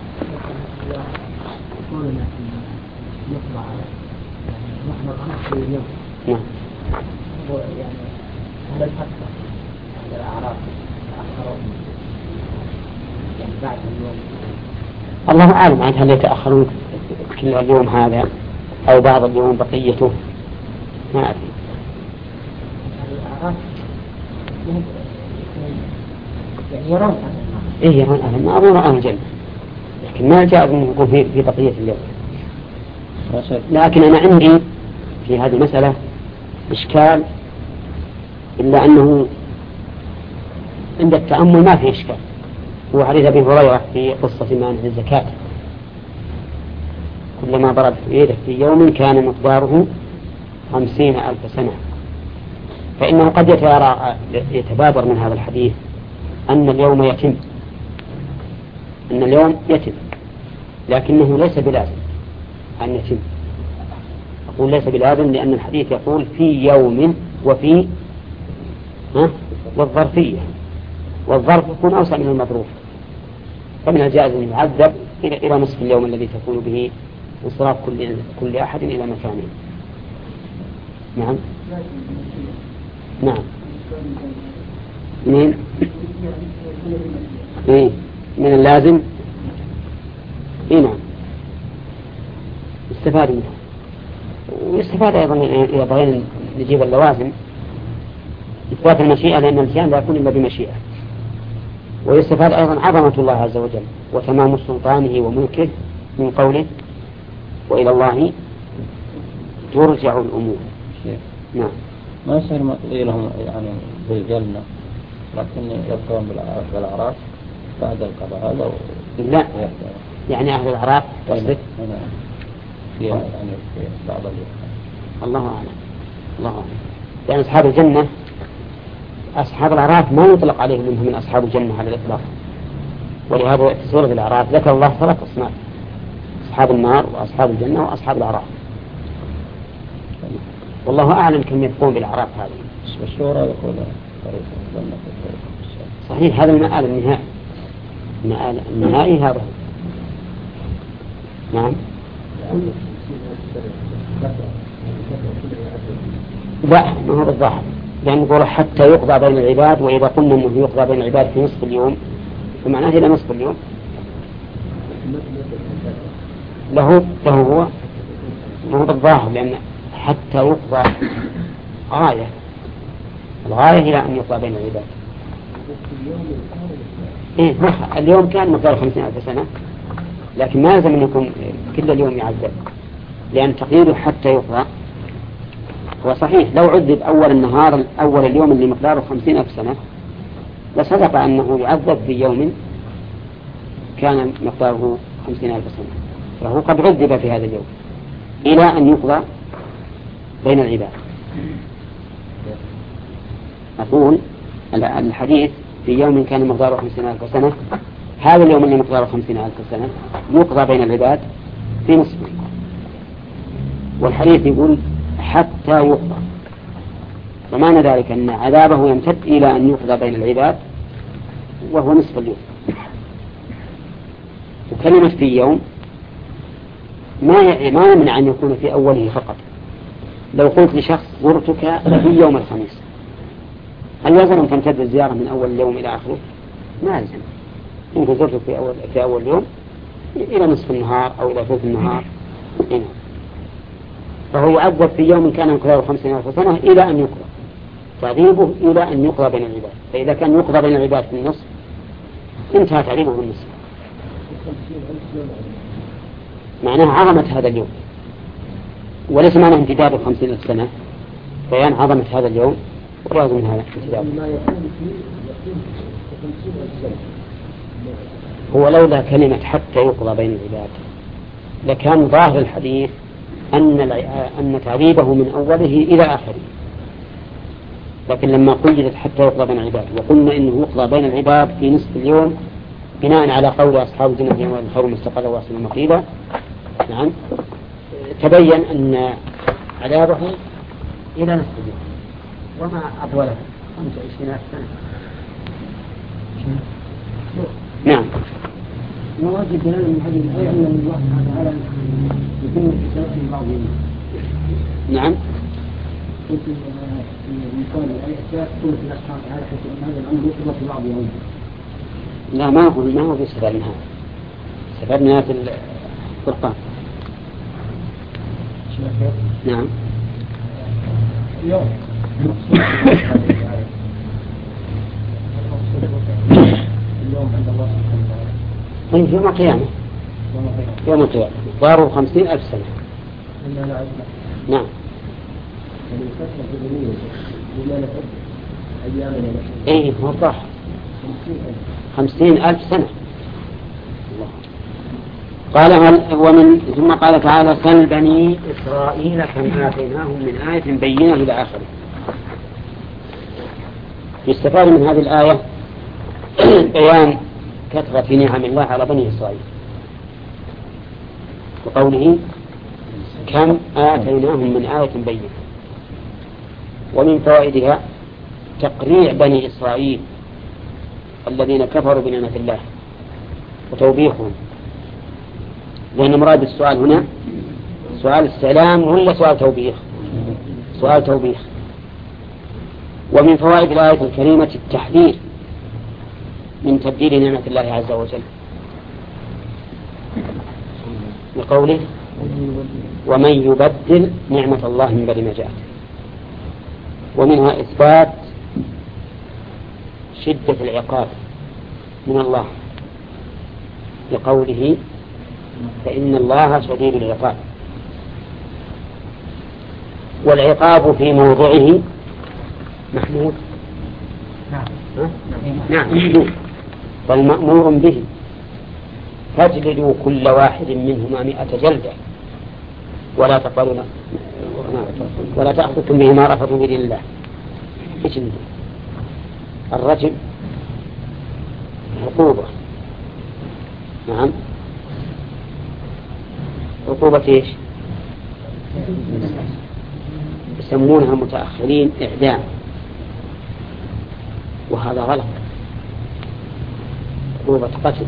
[SPEAKER 1] نعم. الله أعلم عن هل يتأخرون كل اليوم هذا أو بعض اليوم بقيته، ما أدري.
[SPEAKER 3] يعني يرون
[SPEAKER 1] إيه يرون أهل النار ويرون الجنة، لكن ما جاء أنه يكون في في بقية اليوم. لكن أنا عندي في هذه المسألة إشكال، إلا أنه عند التأمل ما في إشكال. هو حديث أبي هريرة في قصة مانع الزكاة، كلما ضرب يده في يوم كان مقداره خمسين ألف سنة. فإنه قد يتبادر من هذا الحديث أن اليوم يتم أن اليوم يتم لكنه ليس بلازم أن يتم. أقول ليس بلازم لأن الحديث يقول في يوم وفي ها والظرفية، والظرف يكون أوسع من المظروف، فمن الجائز أن يعذب إلى إلى نصف اليوم الذي تكون به انصراف كل كل أحد إلى مكانه. نعم. نعم. من إيه من اللازم. إيه نعم. استفاد منه، ويستفاد أيضا إذا بغينا نجيب اللوازم إثبات المشيئة، لأن الإنسان لا يكون إلا بمشيئة. ويستفاد أيضا عظمة الله عز وجل وتمام سلطانه وملكه من قوله وإلى الله ترجع الأمور.
[SPEAKER 2] نعم. ما يصير لهم يعني بالجنة لكن يبقون بالأعراف بعد القضاء هذا و...
[SPEAKER 1] لا يعني أهل الأعراف تصدق
[SPEAKER 2] يعني في بعض اليوم.
[SPEAKER 1] الله أعلم. الله أعلم. يعني أصحاب الجنة أصحاب الأعراف ما يطلق عليهم منهم من أصحاب الجنة على الإطلاق، ولهذا في سورة الأعراف ذكر الله ثلاث أصناف: أصحاب النار وأصحاب الجنة وأصحاب الأعراف. والله أعلم كم يبقون بالأعراف هذه.
[SPEAKER 2] السورة يقول
[SPEAKER 1] صحيح هذا المآل النهائي، المآل النهائي هذا. نعم. لا ما هو بالظاهر، لأن نقول حتى يقضى بين العباد، وإذا قلنا أنه يقضى بين العباد في نصف اليوم فمعناه إلى نصف اليوم له له هو ما هو بالظاهر، لأن حتى يقضى غاية، الغاية إلى أن يقضى بين العباد. إيه اليوم كان مقدار خمسين ألف سنة، لكن ما لازم أن يكون كل اليوم يعذب، لأن تقييده حتى يقضى. هو صحيح لو عذب أول النهار أول اليوم اللي مقداره خمسين ألف سنة لصدق أنه يعذب في يوم كان مقداره خمسين ألف سنة، فهو قد عذب في هذا اليوم إلى أن يقضى بين العباد. أقول الحديث في يوم كان مقداره خمسين ألف سنة، هذا اليوم اللي مقداره خمسين ألف سنة يقضى بين العباد في نصفه، والحديث يقول حتى يقضى، ومعنى ذلك أن عذابه يمتد إلى أن يقضى بين العباد وهو نصف اليوم. وكلمة في يوم ما ما يمنع أن يكون في أوله فقط. لو قلت لشخص زرتك في يوم الخميس، هل يلزم أن تمتد الزيارة من أول اليوم إلى آخره؟ ما يلزم. يمكن زرتك في أول في أول يوم إلى نصف النهار أو إلى ثلث النهار. هنا فهو يعذب في يوم كان مقداره خمسين ألف سنة إلى أن يقضى، تعذيبه إلى أن يقضى بين العباد. فإذا كان يقضى بين العباد في النصف انتهى تعذيبه بالنصف. معناها عظمة هذا اليوم، وليس معناه امتداد خمسين ألف سنة، بيان عظمة هذا اليوم ورغم من هذا امتداد. هو لولا كلمة حتى يقضى بين العباد لكان ظاهر الحديث أن أن تعذيبه من أوله إلى آخره، لكن لما قيدت حتى يقضى بين العباد وقلنا إنه يقضى بين العباد في نصف اليوم بناء على قول أصحاب الجنة يوم الخير مستقر وأحسن مقيلا، نعم، تبين أن عذابه إلى نصف اليوم وما أطوله خمسة وعشرين سنة. نعم.
[SPEAKER 3] نواجد دلالة من هذه الآية أن الله سبحانه وتعالى يتم الحساب في بعض يوم.
[SPEAKER 1] نعم.
[SPEAKER 3] قلت من قول الآية تقول الله سبحانه وتعالى حيث أن هذا الأمر يقضى في بعض يوم.
[SPEAKER 1] لا ما هو ما هو في سبب منها. سبب منها في القرآن. نعم.
[SPEAKER 3] يوم. اليوم عند الله سبحانه وتعالى.
[SPEAKER 1] طيب يوم القيامة. يوم القيامة. ضاروا خمسين ألف سنة. نعم. إيه موضح. خمسين ألف سنة. قال ومن ثم قال تعالى سل بني إسرائيل كم آتيناهم من آية بينة إلى آخره. يستفاد من هذه الآية بيان كثرة نعم الله على بني إسرائيل وقوله كم آتيناهم من آية بينة. ومن فوائدها تقريع بني إسرائيل الذين كفروا بنعمة الله وتوبيخهم، لأن مراد السؤال هنا سؤال السلام ولا سؤال توبيخ؟ سؤال توبيخ. ومن فوائد الآية الكريمة التحذير من تبديل نعمة الله عز وجل بقوله ومن يبدل نعمة الله من بعد ما جاءت. ومنها إثبات شدة العقاب من الله بقوله فإن الله شديد العقاب. والعقاب في موضعه محمود نعم محمود بل مأمور به فاجلدوا كل واحد منهما مئة جلدة ولا تقبلوا ولا تأخذكم بهما رأفة بدين الله. الرجم عقوبة، نعم، عقوبة ايش؟ يسمونها متأخرين إعدام، وهذا غلط، عقوبة قتل.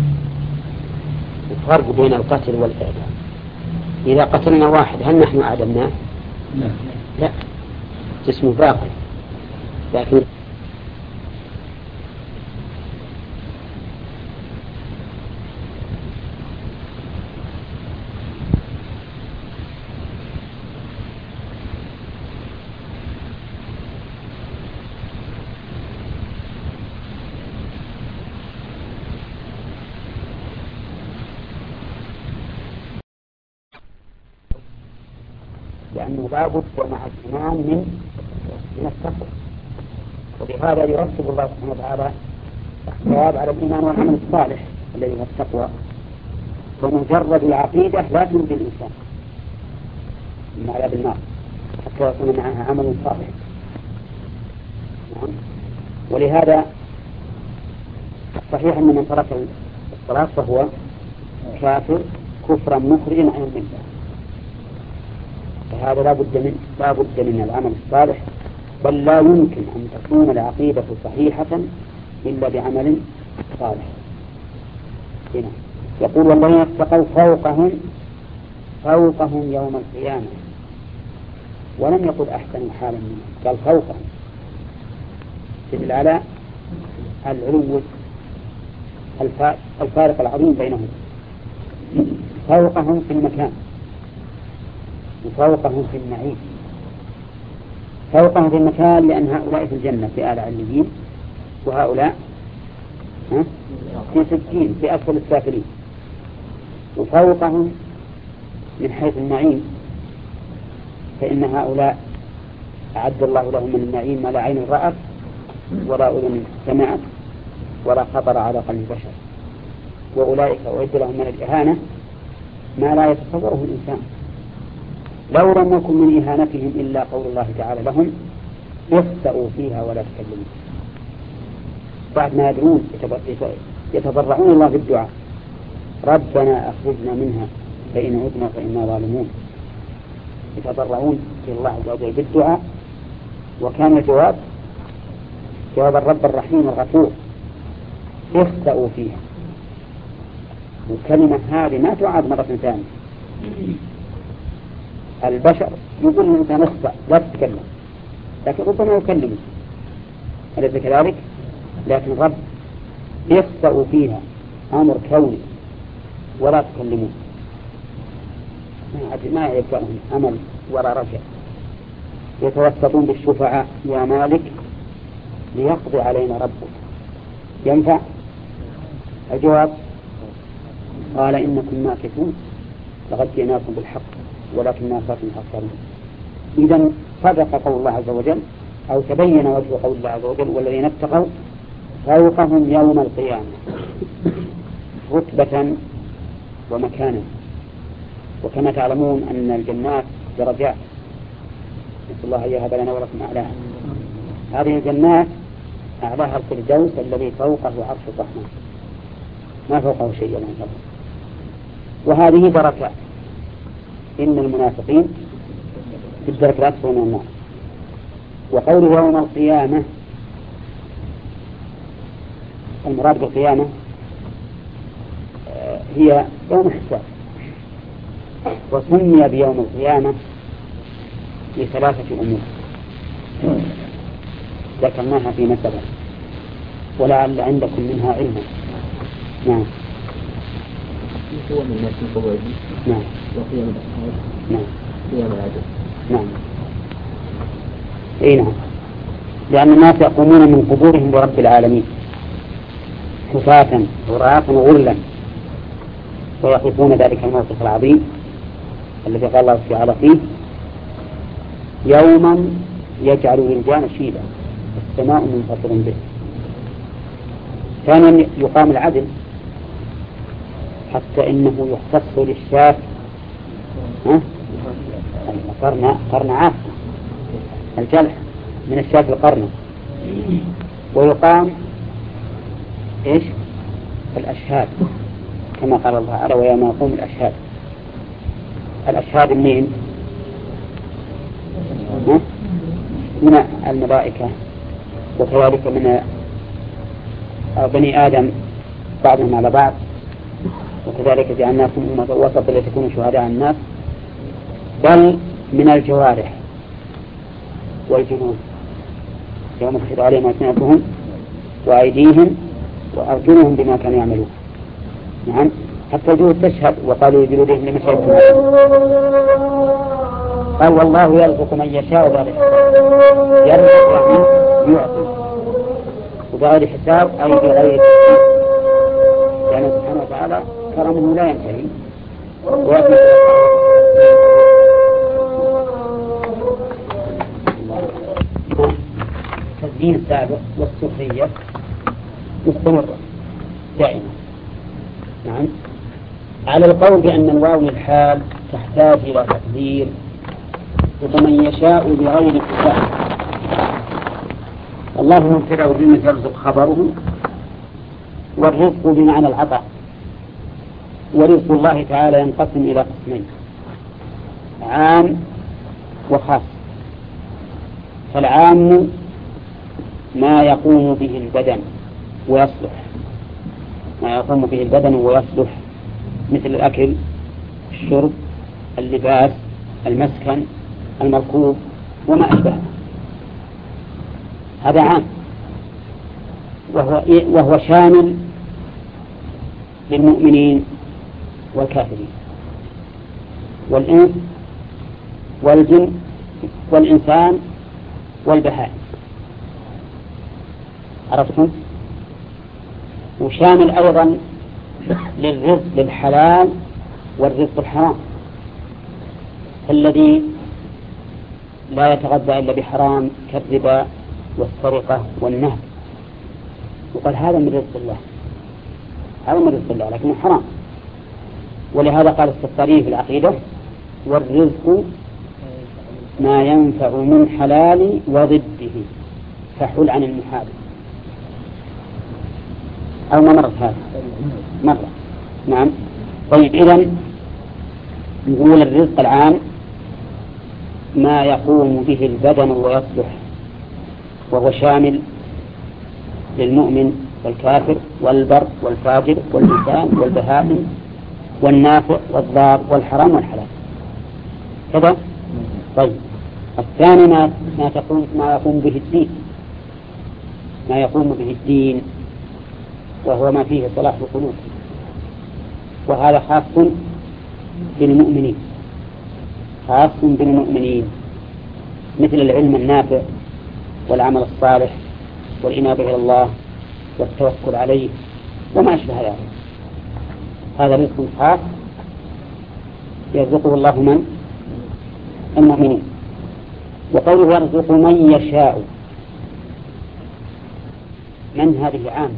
[SPEAKER 1] الفرق بين القتل والإعدام إذا قتلنا واحد هل نحن أعدمناه؟ لا، جسمه باقي، لكن لأنه لابد ومع الإيمان من من التقوى، وبهذا يرتب الله سبحانه وتعالى الثواب على الإيمان والعمل الصالح الذي هو التقوى. ومجرد العقيدة لا تنجي الإنسان من عذاب النار حتى يكون معها عمل صالح. ولهذا صحيح أن من ترك الصلاة فهو كافر كفرا مخرجا عن الملة، فهذا لا بد من لا بد من العمل الصالح، بل لا يمكن أن تكون العقيدة صحيحة إلا بعمل صالح. هنا يقول والذين اتقوا فوقهم فوقهم يوم القيامة، ولم يقل أحسن حالا منهم، قال فوقهم تدل على العلو الفارق العظيم بينهم. فوقهم في المكان وفوقهم في النعيم. فوقهم في المكان لأن هؤلاء في الجنة في أعلى عليين، وهؤلاء في سجين في أسفل السافلين. وفوقهم من حيث النعيم فإن هؤلاء أعد الله لهم من النعيم ما لا عين رأت ولا أذن سمعت ولا خطر على قلب بشر، وأولئك أعد لهم من الإهانة ما لا يتصوره الإنسان. لو لم يكن من إهانتهم إلا قول الله تعالى لهم اخسأوا فيها ولا تكلموا، بعد ما يدعون يتضرعون الله بالدعاء ربنا أخرجنا منها فإن عدنا فإنا ظالمون، يتضرعون إلى الله عز وجل بالدعاء، وكان الجواب جواب الرب الرحيم الغفور اخسأوا فيها. والكلمة هذه ما تعاد مرة ثانية. البشر يقول الإنسان اخسأ لا تتكلم، لكن ربما يكلمه، أليس كذلك؟ لكن الرب يخسأوا فيها أمر كوني ولا تكلمون، ما يبقاهم أمل ولا رجع. يتوسطون بالشفعاء يا مالك ليقضي علينا ربك، ينفع؟ الجواب قال إنكم ماكثون لقد جئناكم بالحق ولكن أكثركم أكثرون. إذا صدق قول الله عز وجل أو تبين وجه قول الله عز وجل والذين اتقوا فوقهم يوم القيامة رتبة ومكانا. وكما تعلمون أن الجنات درجات، نسأل الله أن يهب لنا ولكم أعلاها. هذه الجنات أعلاها الفردوس الذي فوقه عرش الرحمن، ما فوقه شيء من فوقه. وهذه دركات، إن المنافقين في الدرك الأسفل من النار. وقوله يوم القيامة المراد بالقيامة هي يوم الحساب، وسمي بيوم القيامة لثلاثة أمور ذكرناها في مسألة ولعل عندكم منها علما. نعم.
[SPEAKER 3] هو من الناس من قبله.
[SPEAKER 1] نعم.
[SPEAKER 3] وقيام الأصحاب.
[SPEAKER 1] نعم.
[SPEAKER 3] قيام العدل.
[SPEAKER 1] نعم. أي نعم. لأن الناس يقومون من قبورهم برب العالمين حفاة عراة غرلا، ويقفون ذلك الموقف العظيم الذي قال الله تعالى فيه يوما يجعل الولدان شيبا السماء منفطر به. ثانيا يقام العدل حتى إنه يختص للشاة قرن قرن عاف الجلح من الشاة القرن، ويقام إيش الأشهاد كما قال الله تعالى ويوم يقوم الأشهاد. الأشهاد منين؟ من الملائكة وكذلك من بني آدم بعضهم على بعض، وكذلك جعلناكم أمة وسطا لتكونوا شهداء على الناس، بل من الجوارح والجنود يوم تشهد عليهم ألسنتهم وأيديهم وأرجلهم بما كانوا يعملون. نعم حتى الجنود تشهد وقالوا لجلودهم لما شهدتم قال والله يرزق من يشاء بغير حساب، يرزق يعني يعطي وبغير حساب أي بغير حساب، لأنه سبحانه وتعالى كرمه لا ينتهي. التزيين السابق والسخرية مستمرة دائما. نعم على القول بأن الواو للحال تحتاج إلى تقدير ومن يشاء بغير حساب. الله مبتدأ بما يرزق خبره، والرزق بمعنى العطاء. ورزق الله تعالى ينقسم إلى قسمين عام وخاص. فالعام ما يقوم به البدن ويصلح، ما يقوم به البدن ويصلح مثل الأكل الشرب اللباس المسكن المركوب وما أشبه، هذا عام، وهو, وهو شامل للمؤمنين والكافرين والإنس والجن والإنسان والبهائم، عرفتم؟ وشامل أيضا للرزق للحلال والرزق الحرام، الذي لا يتغذى إلا بحرام كالربا والسرقة والنهب، وقال هذا من رزق الله، هذا من رزق الله لكنه حرام. ولهذا قال السفاري في العقيدة: والرزق ما ينفع من حلال وضده فحل عن المحال. أو ما مرت هذا مرة. نعم. طيب، إذن نقول الرزق العام ما يقوم به البدن ويصلح، وهو شامل للمؤمن والكافر والبر والفاجر والإنسان والبهائم والنافع والضار والحرام والحلال كذا. طيب، الثاني ما ما تقوم ما يقوم به الدين، ما يقوم به الدين وهو ما فيه صلاح القلوب، وهذا خاص بالمؤمنين، خاص بالمؤمنين، مثل العلم النافع والعمل الصالح والإنابة إلى الله والتوكل عليه وما أشبه ذلك. هذا رزق خاص يرزقه الله من المؤمنين. وقوله يرزق من يشاء، من هذه عامة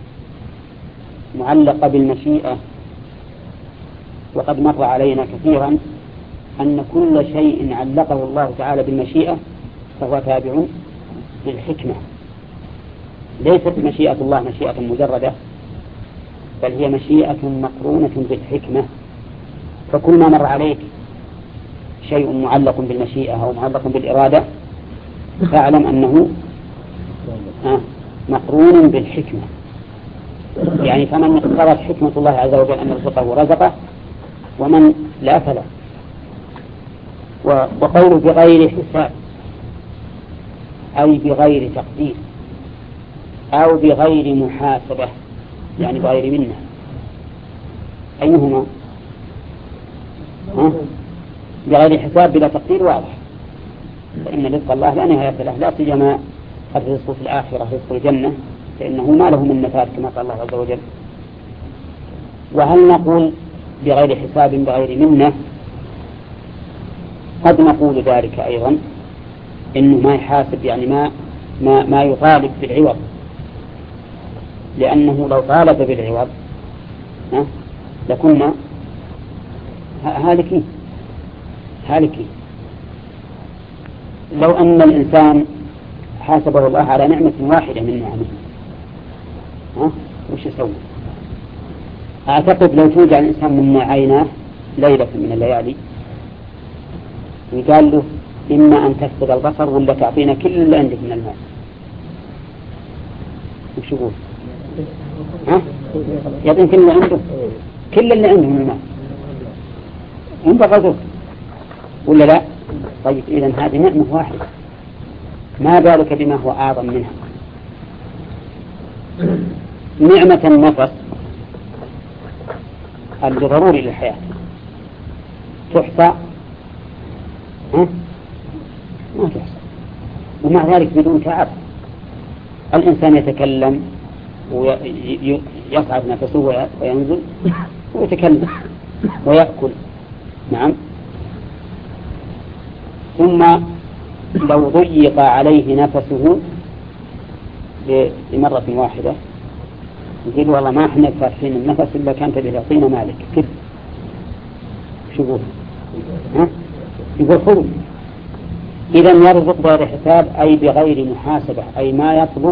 [SPEAKER 1] معلقة بالمشيئة، وقد مر علينا كثيرا أن كل شيء علقه الله تعالى بالمشيئة فهو تابع للحكمة. ليست مشيئة الله مشيئة مجردة، بل هي مشيئة مقرونة بالحكمة. فكل ما مر عليك شيء معلق بالمشيئة أو معلق بالإرادة فاعلم أنه مقرون بالحكمة. يعني فمن اقتضت حكمة الله عز وجل أن يرزقه رزقه، ومن لا فلا. وقوله بغير حساب أي بغير تقدير أو بغير محاسبة، يعني بغير منه. أيهما؟ ها؟ بغير حساب بلا تقدير واضح، فإن رزق الله لا نهاية له، لا سيما الرزق في الآخرة رزق الجنة، فإنه ما له من نفاذ كما قال الله عز وجل. وهل نقول بغير حساب بغير منة؟ قد نقول ذلك أيضا، إنه ما يحاسب، يعني ما ما ما يطالب بالعوض، لأنه لو طالب بالعوض لكنا هالكين هالكين. لو أن الإنسان حاسبه الله على نعمة واحدة من نعمه، ها وش يسوي؟ أعتقد لو توجع الإنسان من عيناه ليلة من الليالي وقال له إما أن تفقد البصر ولا تعطينا كل اللي عندك من المال، وش يقول؟ ها؟ يعطينا كل اللي عنده، كل اللي عنده من المال، أنت غزر ولا لا؟ طيب، إذن هذه نعمة واحدة، ما بالك بما هو أعظم منها؟ نعمة النفس الضروري للحياة تحصى؟ ها؟ ما تحصى. ومع ذلك بدون تعب الإنسان يتكلم ويصعد نفسه وينزل ويتكلم ويأكل. نعم. ثم لو ضيق عليه نفسه لمرة واحدة يقول والله ما احنا فاتحين النفس إلا كان تبي تعطينا مالك كده، شو يقول؟ ها؟ يقول خذوا. إذن يرزق بغير حساب أي بغير محاسبة، أي ما يطلب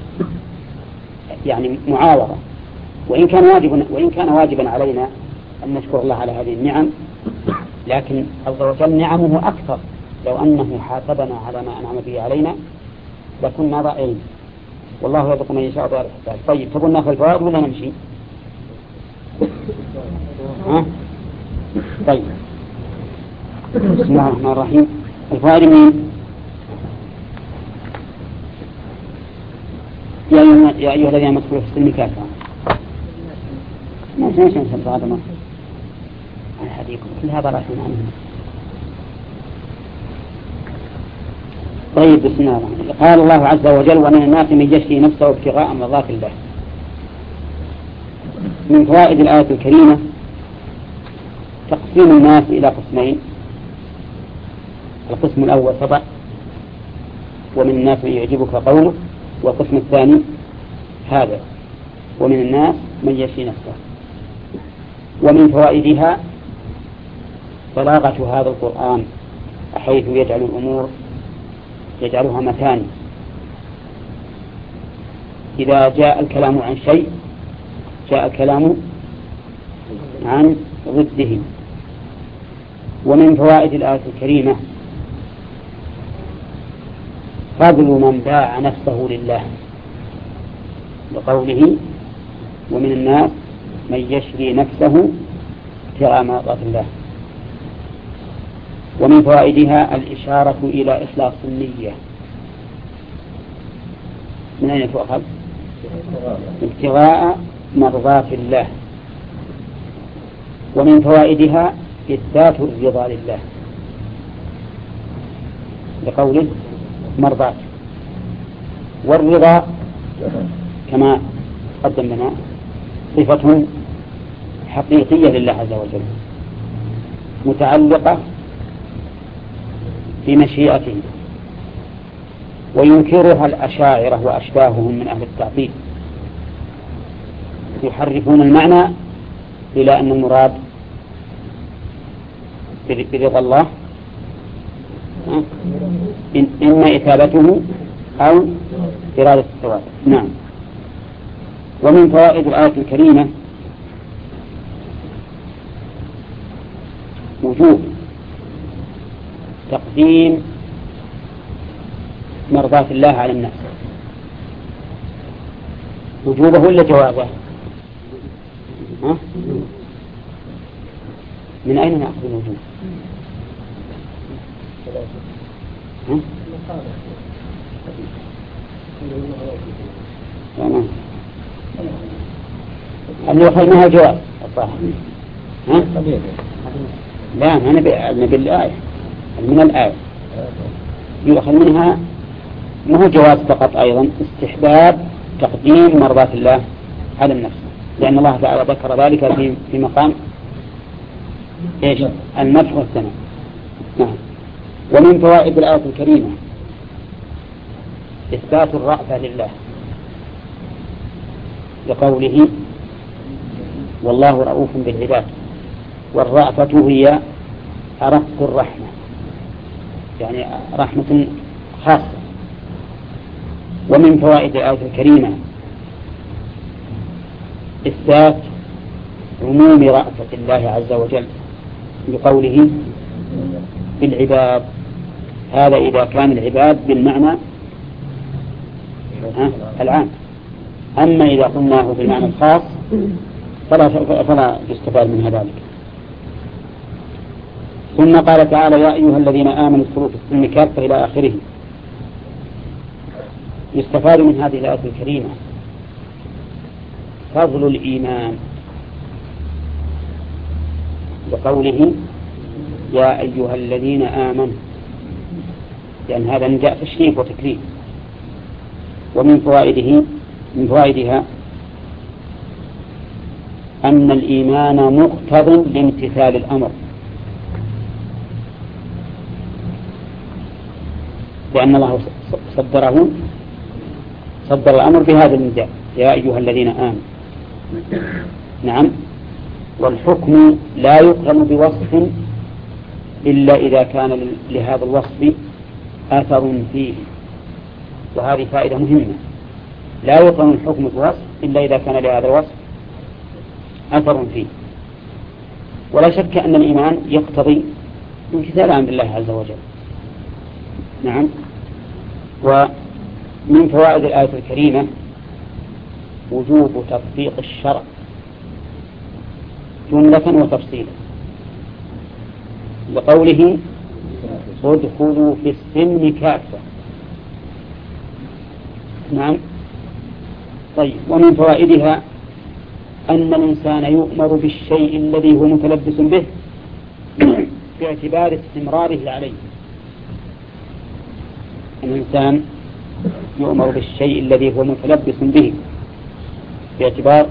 [SPEAKER 1] يعني معاوضة. وإن كان واجبا وإن كان واجبا علينا أن نشكر الله على هذه النعم، لكن عز وجل نعمه أكثر. لو أنه حاسبنا على ما أنعم به علينا لكنا ضائعين. والله يرزق من يشاء بغير حساب. طيب، تقول ناخذ الفوائد ولا نمشي؟ ها؟ طيب، بسم الله الرحمن الرحيم. الفوائد مين؟ يا أيها الذين آمنوا ادخلوا في السلم كافة. ما نسيش نسأل هذا ما أحدكم كل هذا رايحين عنه. طيب، بسم الله الرحمن الرحيم. قال الله عز وجل: ومن الناس من يشري نفسه ابتغاء مرضات الله. من فوائد الآية الكريمة تقسيم الناس إلى قسمين: القسم الأول تضع ومن الناس من يعجبك قوله، والقسم الثاني هذا ومن الناس من يشري نفسه. ومن فوائدها بلاغة هذا القرآن حيث يجعل الأمور يجعلها مثاني، إذا جاء الكلام عن شيء جاء الكلام عن ضده. ومن فوائد الآية الكريمة فضل من باع نفسه لله، لقوله ومن الناس من يشري نفسه ابتغاء مرضات الله. ومن فوائدها الإشارة إلى إخلاص النية. من أين تؤخذ؟ ابتغاء مرضات الله. ومن فوائدها إثبات الرضا لله، لقوله مرضات. والرضا كما قدم لنا صفة حقيقية لله عز وجل متعلقة بمشيئته، وينكرها الأشاعرة وأشباههم من أهل التعطيل، يحرفون المعنى إلى أن المراد برضا الله إما إثابته أو إرادة الثواب. نعم. ومن فوائد الآية الكريمة وجوب تقديم مرضاة الله على النفس. وجوبه ولا جوابه؟ ها؟ من أين نأخذ الوجوب؟ ها؟ تمام. اللي أخذناها جواب الظاهر. ها؟ لا أنا نبي الآية من الآية يؤخذ منها ما هو جواز فقط، أيضا استحباب تقديم مرضاة الله على النفس، لأن الله تعالى ذكر ذلك في في مقام إيش؟ المدح والثناء. نعم. ومن فوائد الآية الكريمة إثبات الرأفة لله، لقوله والله رؤوف بالعباد، والرأفة هي أرق الرحمة، يعني رحمة خاصة. ومن فوائد الآية الكريمة إثبات عموم رأفة الله عز وجل، بقوله بالعباد. هذا إذا كان العباد بالمعنى العام، أما إذا قلناه بالمعنى الخاص فلا فلا يستفاد من ذلك. ثم قال تعالى يا أيها الذين آمنوا اذكروا في السلم كافة إلى آخره. يستفاد من هذه الآية الكريمة فضل الإيمان، بقوله يا أيها الذين آمنوا، لأن هذا نداء تشريف وتكريم. ومن فوائده من فوائدها أن الإيمان مقتض لامتثال الأمر، لأن الله صدره صدر الأمر بهذا النداء يا أيها الذين آمنوا. نعم. والحكم لا يقرن بوصف إلا إذا كان لهذا الوصف أثر فيه، وهذه فائدة مهمة. لا يقرن الحكم بوصف إلا إذا كان لهذا الوصف أثر فيه. ولا شك أن الإيمان يقتضي امتثال أمر الله عز وجل. نعم. ومن فوائد الآية الكريمة وجوب تطبيق الشرع جملة وتفصيلا، لقوله ادخلوا في السلم كافة. نعم. طيب. ومن فوائدها أن الإنسان يؤمر بالشيء الذي هو متلبس به باعتبار استمراره عليه. الإنسان يؤمر بالشيء الذي هو متلبس به باعتبار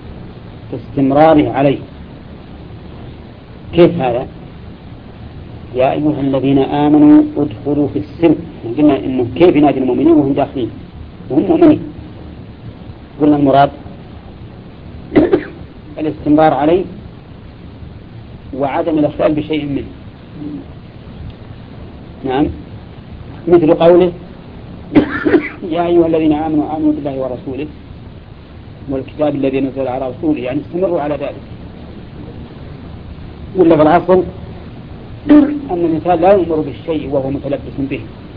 [SPEAKER 1] استمراره عليه. كيف هذا؟ يا أيها الذين آمنوا ادخلوا في السلم. قلنا إنه كيف ينادي المؤمنين وهم داخلين وهم مؤمنين؟ قلنا المراد الاستمرار عليه وعدم الإخلال بشيء منه. نعم، مثل قوله يا أيها الذين آمنوا آمنوا بالله ورسوله والكتاب الذي نزل على رسوله، يعني استمروا على ذلك. ولا بالعصر أن الإنسان لا يؤمر بالشيء وهو متلبس به.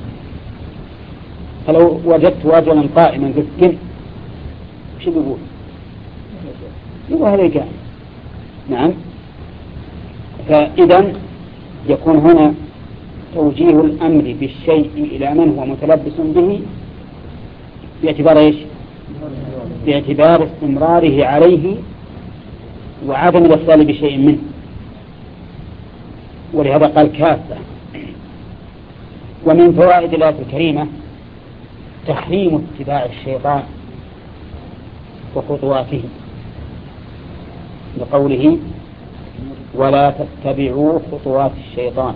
[SPEAKER 1] فلو وجدت رجلا قائما في السن وش يقول؟ يقول هذا كان. نعم، فإذا يكون هنا توجيه الأمر بالشيء إلى من هو متلبس به باعتبار إيش؟ باعتبار استمراره عليه وعدم الإخلال بشيء منه. ولهذا قال كافة. ومن فوائد الآية الكريمة تحريم اتباع الشيطان وخطواته، لقوله ولا تتبعوا خطوات الشيطان.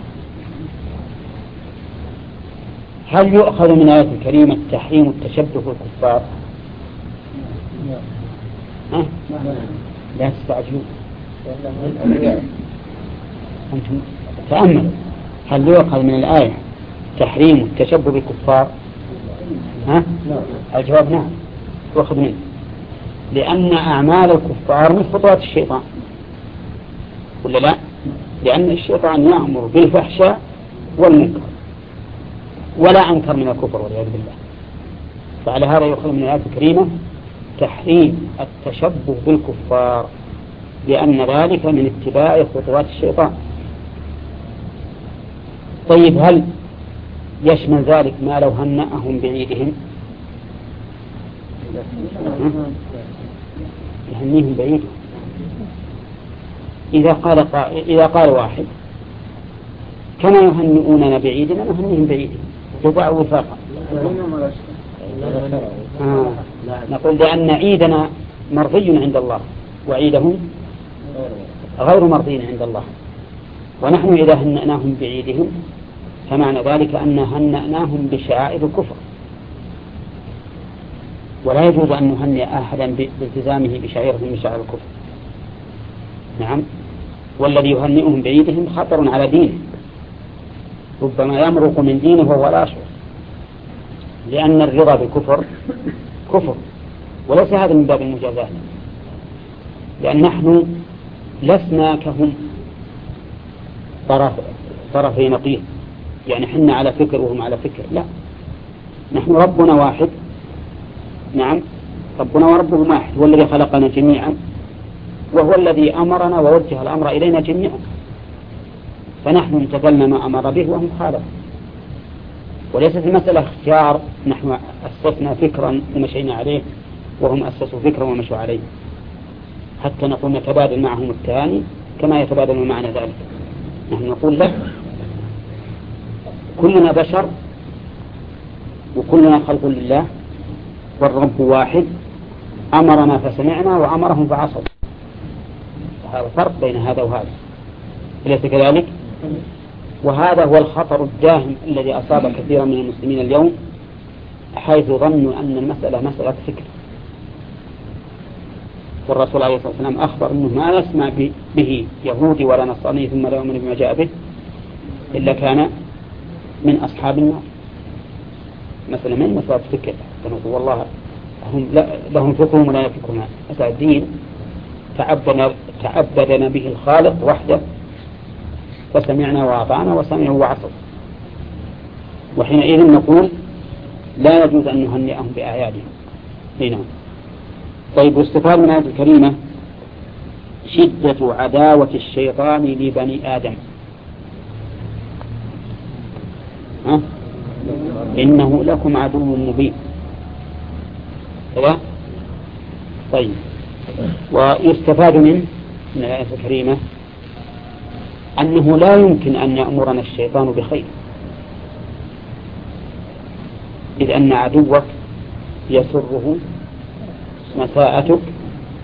[SPEAKER 1] هل يؤخذ من الآية الكريمة تحريم التشبه بالكفار؟ ها؟ لا تستعجلوا، أنتم تأملوا. هل يؤخذ من الآية تحريم التشبه بالكفار؟ ها؟ الجواب نعم، يؤخذ منه، لأن أعمال الكفار من خطوات الشيطان، ولا لا؟ لأن الشيطان يأمر بالفحشاء والمنكر ولا أنكر من الكفر والعياذ بالله. فعلى هذا يؤخذ من الآية الكريمة تحريم التشبه بالكفار، لأن ذلك من اتباع خطوات الشيطان. طيب هل يشمل ذلك ما لو هنأهم بعيدهم؟ يهنيهم بعيدهم. إذا قال إذا قال واحد كما يهنئوننا بعيدنا نهنيهم بعيدهم ربع وفاقا. آه. نقول لأن عيدنا مرضي عند الله وعيدهم غير مرضي عند الله، ونحن إذا هنأناهم بعيدهم فمعنى ذلك أن هنأناهم بشعائر الكفر، ولا يجوز أن نهنئ أحدا بالتزامه بشعيرة من شعائر الكفر. نعم، والذي يهنئهم بعيدهم خطر على دينه، ربما يمرق من دينه وهو لا يشعر، لأن الرضا بالكفر كفر، وليس هذا من باب المجازات، لأن نحن لسنا كهم طرف طرفي نقيض، يعني حنا على فكر وهم على فكر، لا، نحن ربنا واحد. نعم، ربنا وربهم واحد، هو الذي خلقنا جميعا وهو الذي أمرنا ووجه الأمر إلينا جميعا، فنحن امتثلنا ما أمر به وهم خالفوا. وليست المسألة اختيار، نحن أسسنا فكرا ومشينا عليه وهم أسسوا فكرا ومشوا عليه، حتى نقول نتبادل معهم الثاني كما يتبادل معنا ذلك. نحن نقول له كلنا بشر وكلنا خلق لله والرب واحد، أمرنا فسمعنا وأمرهم فعصوا. هذا فرق بين هذا وهذا، أليس كذلك؟ وهذا هو الخطر الداهم الذي أصاب كثيرا من المسلمين اليوم، حيث ظنوا أن المسألة مسألة فكر. والرسول عليه الصلاة والسلام أخبر أنه ما يسمع به يهودي ولا نصراني ثم لا يؤمن بما جاء به إلا كان من أصحاب النار. مثلا من مسألة فكر، فنقول والله هم لهم فكرهم ولا يفكرون. هذا الدين تعبدنا, تعبدنا به الخالق وحده، فسمعنا وأطعنا وسمعوا وعصوا. وحينئذ نقول لا يجوز أن نهنئهم بأعيادهم. هنا طيب، واستفاد من هذه الكريمة شدة عداوة الشيطان لبني آدم. ها؟ إنه لكم عدو مبين. كذا؟ طيب، ويستفاد من من الآية الكريمة أنه لا يمكن أن يأمرنا الشيطان بخير، إذ أن عدوك يسره مساءتك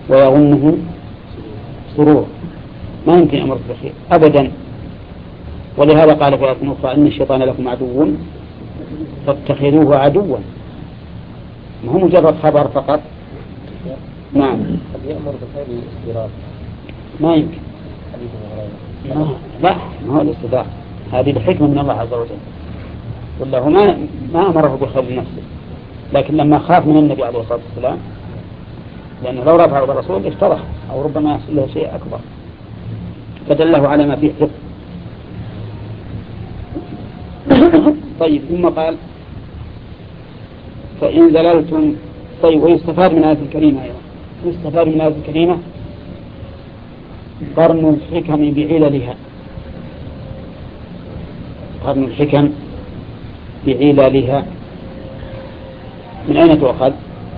[SPEAKER 1] ويظنه سرور، ما يمكن أمرك بخير أبدا. ولهذا قال في آية أخرى إن الشيطان لكم عدو فاتخذوه عدوا، ما هو مجرد خبر فقط. نعم.
[SPEAKER 2] قد يأمر بخير الاستدراك.
[SPEAKER 1] ما يمكن. ما لا ما هو الاستدراك، هذه الحكمة من الله عز وجل، والله ما ما أمره بخير نفسه، لكن لما خاف من النبي عليه الصلاة والسلام، لأنه لو رفعه بالرسول افتضح أو ربما يحصل له شيء أكبر، فدله على ما فيه حفظ. طيب ثم قال فإن زللتم. طيب ويستفاد من هذه الكريمة أيضا، يستفاد من هذه الكريمة قرن الحكم بعللها، قرن الحكم بعللها. من أين تؤخذ؟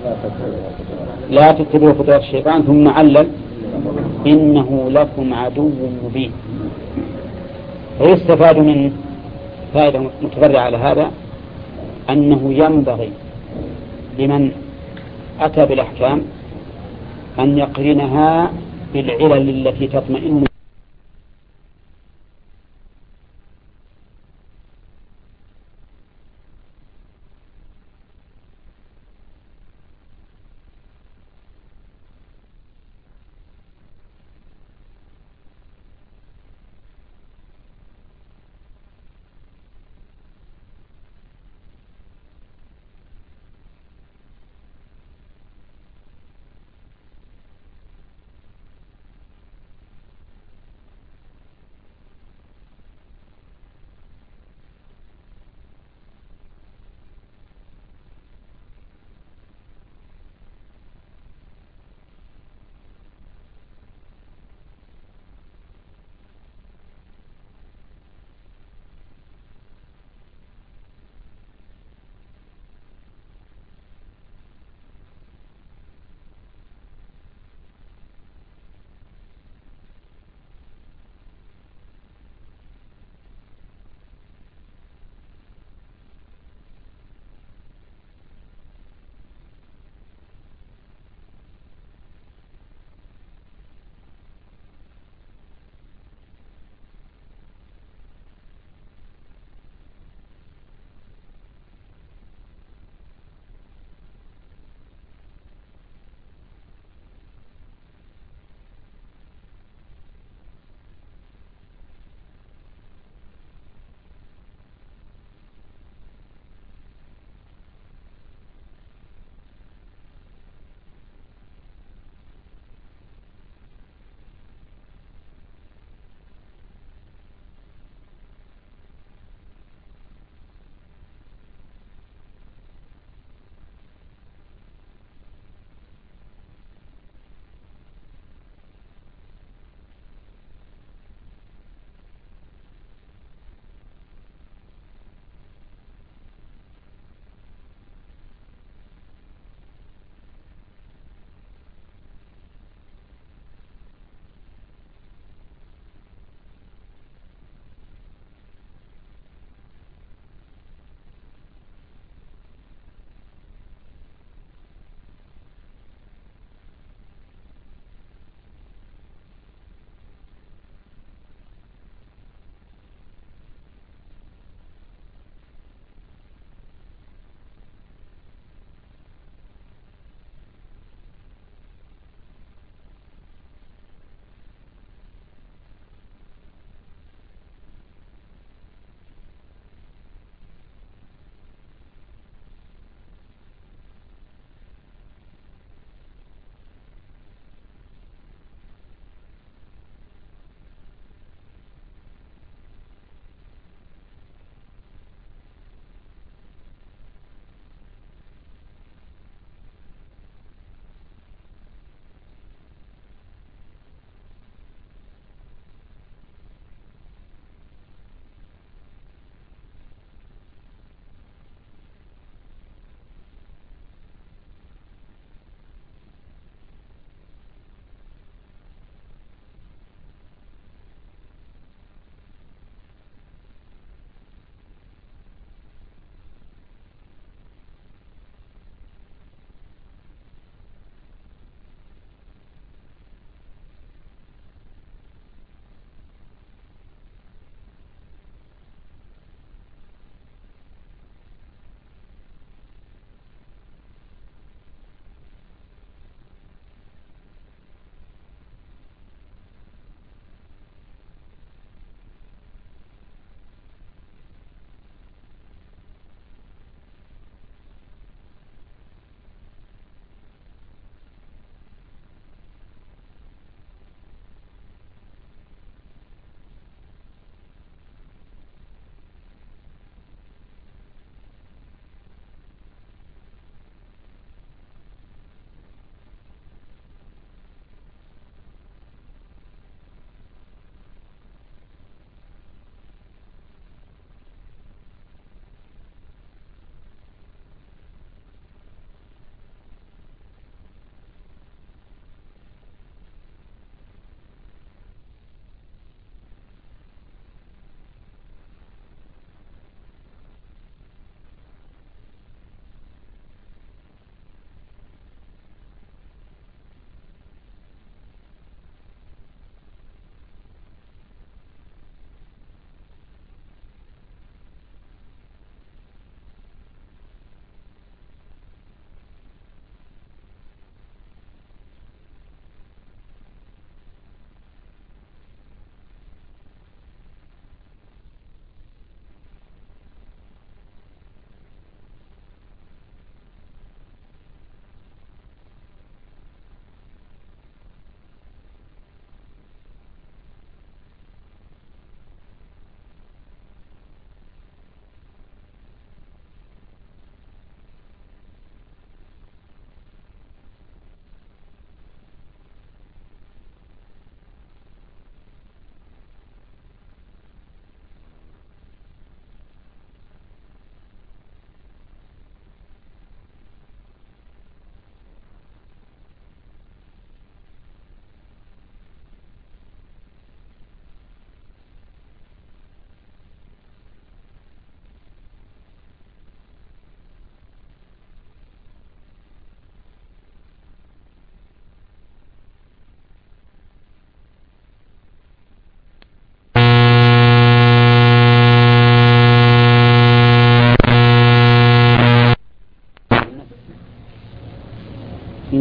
[SPEAKER 1] لا تتبعوا خطوات الشيطان، ثم علل إنه لكم عدو مبين. ويستفاد من فائدة متفرعة على هذا أنه ينبغي لمن أتى بالأحكام أن يقرنها بالعلل التي تطمئن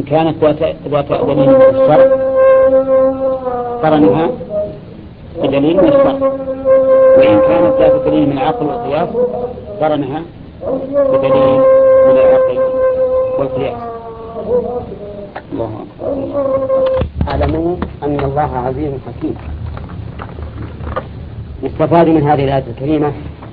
[SPEAKER 1] كانت ذات دليل من الشرع قرنها بدليل من الشرع، وإن كانت ذات دليل من العقل والقياس قرنها بدليل من العقل والقياس. الله أكبر. اعلموا أن الله عزيز حكيم. يستفاد من هذه الآية الكريمة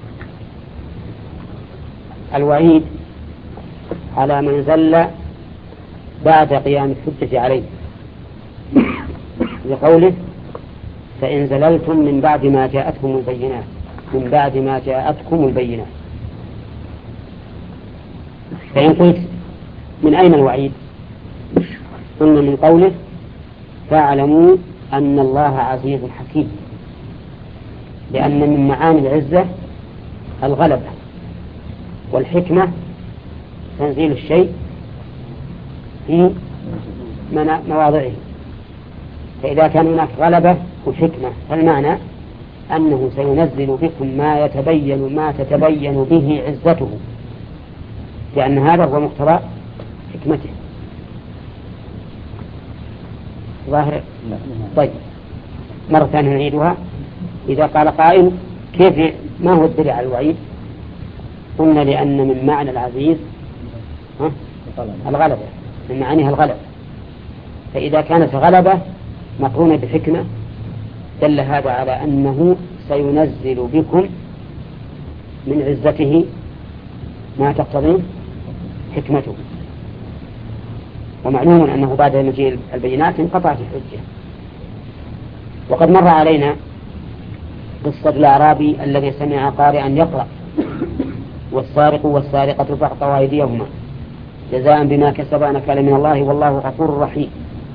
[SPEAKER 1] الوعيد على من زل بعد قيام الحجة عليه، لقوله فإن زللتم من بعد ما جاءتكم البينات من بعد ما جاءتكم البينات. فإن قلت من أين الوعيد؟ قلنا من قوله فاعلموا أن الله عزيز حكيم، لأن من معاني العزة الغلبة، والحكمة تنزيل الشيء في مواضعه. فإذا كان هناك غلبة وحكمة فالمعنى أنه سينزل بكم ما يتبين ما تتبين به عزته، لأن هذا هو مقتضى حكمته. ظاهر؟ طيب مرة ثانية نعيدها. إذا قال قائل كيف ما هو الدليل على الوعيد؟ قلنا لأن من معنى العزيز الغلبة، من معانيها الغلبة، فإذا كانت غلبة مقرونة بحكمة دل هذا على أنه سينزل بكم من عزته ما تقتضي حكمته. ومعلوم أنه بعد مجيء البينات انقطعت الحجة. وقد مر علينا قصة الأعرابي الذي سمع قارئا يقرأ والسارق والسارقة فاقطعوا أيديهما جزاء بما كسبا نكالا من الله والله غفور رحيم.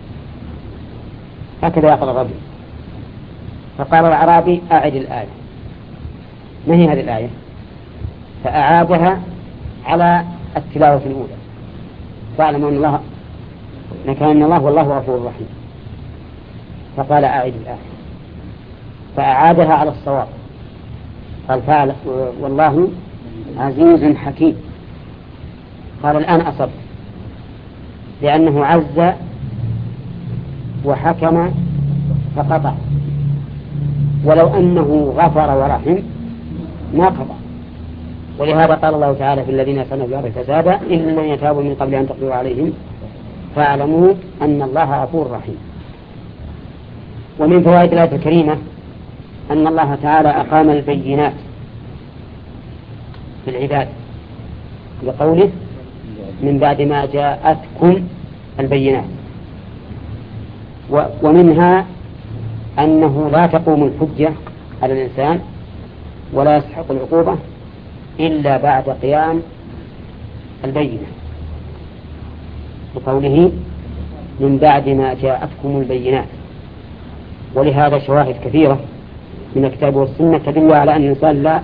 [SPEAKER 1] هكذا يقرأ الرجل. فقال الأعرابي أعد الآية. ما هي هذه الآية؟ فأعادها على التلاوة الأولى فاعلموا أن الله نكالا من الله والله غفور رحيم. فقال أعد الآية فأعادها على الصواب. قال فعل والله عزيز حكيم. قال الآن أصبت، لأنه عز وحكم فقطع، ولو أنه غفر ورحم ما قطع. ولهذا قال الله تعالى في الذين يصنعون في الأرض فسادا إلا من يتابوا من قبل أن تقدروا عليهم فاعلموا أن الله غفور رحيم. ومن فوائد الآية الكريمة أن الله تعالى أقام البينات في العباد لقوله من بعد ما جاءتكم البينات. ومنها أنه لا تقوم الحجة على الإنسان ولا يستحق العقوبة إلا بعد قيام البينة، بقوله من بعد ما جاءتكم البينات. ولهذا شواهد كثيرة من الكتاب والسنة تدل على أن الإنسان لا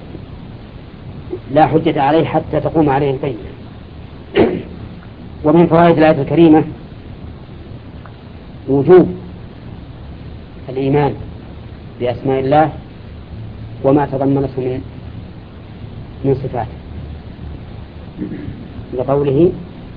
[SPEAKER 1] لا حجة عليه حتى تقوم عليه البينة. ومن فوائد الآية الكريمة وجوب الإيمان بأسماء الله وما تضمنته من من صفاته، لقوله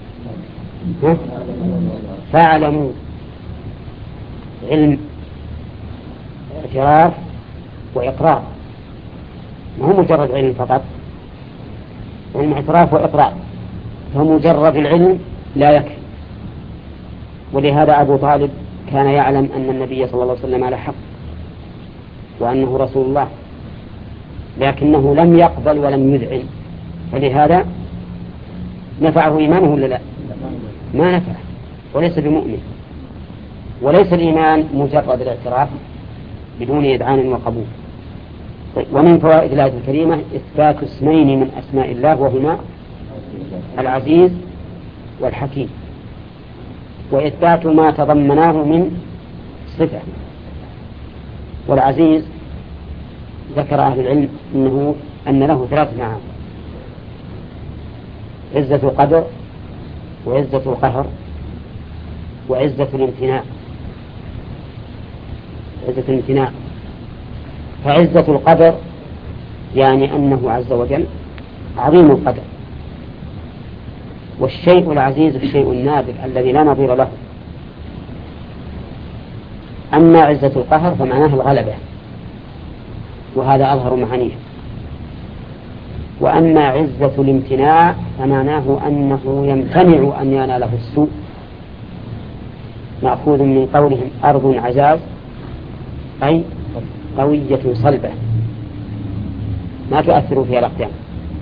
[SPEAKER 1] فاعلموا علم اعتراف وإقرار، ما هو مجرد علم فقط، علم اعتراف وإقرار، فمجرد العلم لا يكفي. ولهذا أبو طالب كان يعلم أن النبي صلى الله عليه وسلم على حق وأنه رسول الله، لكنه لم يقبل ولم يذعن، فلهذا نفعه إيمانه ولا لا؟ ما نفعه، وليس بمؤمن. وليس الإيمان مجرد الاعتراف بدون إذعان وقبول. ومن فوائد الآية الكريمة إثبات اسمين من أسماء الله وهما العزيز والحكيم، وإثبات ما تضمناه من صفة. والعزيز ذكر أهل العلم إنه أن له ثلاث معاني: عزة القدر وعزة القهر وعزة الامتناع. عزة الامتناع فعزة القدر يعني أنه عز وجل عظيم القدر، والشيء العزيز الشيء النادر الذي لا نظير له. أما عزة القهر فمعناه الغلبة، وهذا أظهر معانيه. وأما عزة الامتناع فمعناه أنه يمتنع أن يناله السوء، مأخوذ من قولهم أرض عزاز أي قوية صلبة ما تؤثر فيها الأقدام.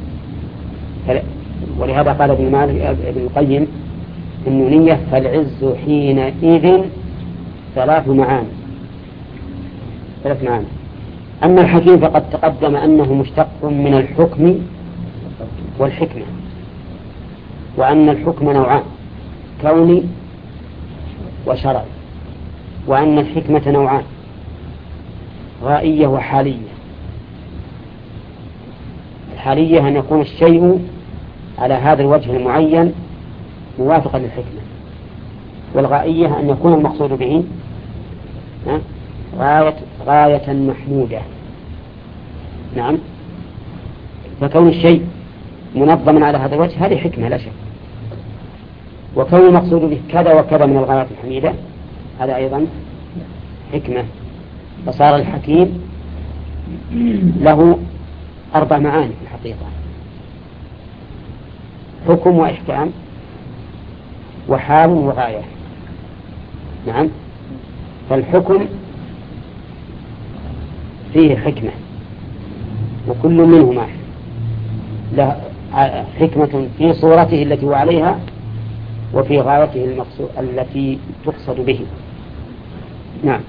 [SPEAKER 1] ولهذا قال ابن ابن القيم النونية: فالعز حينئذ ثلاث معاني ثلاث معاني. أما الحكيم فقد تقدم أنه مشتق من الحكم والحكمة، وأن الحكم نوعان: كوني وشرعي، وأن الحكمة نوعان: غائية وحالية. الحالية أن يكون الشيء على هذا الوجه المعين موافقا للحكمة، والغائية أن يكون المقصود به غاية, غاية محمودة. نعم. فكون الشيء منظما على هذا الوجه هذه حكمة لا شك، وكون المقصود به كذا وكذا من الغايات الحميدة هذا أيضا حكمة. فصار الحكيم له أربع معاني في الحقيقة: حكم وإحكام وحال وغاية. نعم. فالحكم فيه حكمة، وكل منهما له حكمة في صورته التي هو عليها وفي غايته المقصود التي تقصد به. نعم.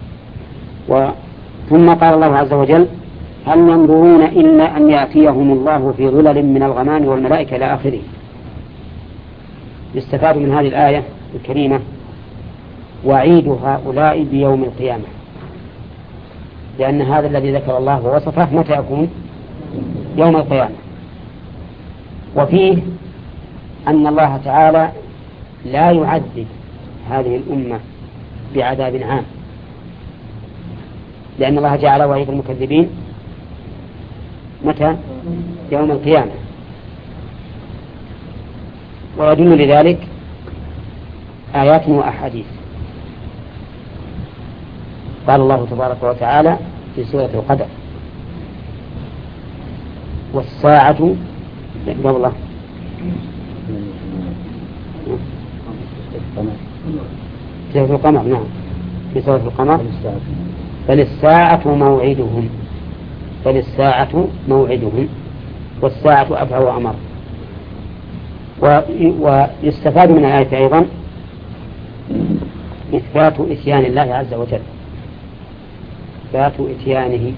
[SPEAKER 1] ثم قال الله عز وجل: هل ينظرون إلا أن يأتيهم الله في ظلل من الغمام والملائكة إلى آخره. يستفاد من هذه الآية الكريمة وعيد هؤلاء بيوم القيامة، لأن هذا الذي ذكر الله ووصفه متى يكون؟ يوم القيامة. وفيه أن الله تعالى لا يعذب هذه الأمة بعذاب عام، لأن الله جعل وعيد المكذبين متى؟ يوم القيامة. ويدل لذلك آيات وأحاديث. قال الله تبارك وتعالى في سورة القدر: والساعة قبله سورة القمر. نعم، في سورة القمر: بل الساعة موعدهم بل الساعة موعدهم والساعة أبعى وأمر. ويستفاد من الآية أيضا إثبات إتيان الله عز وجل، إثبات إتيانه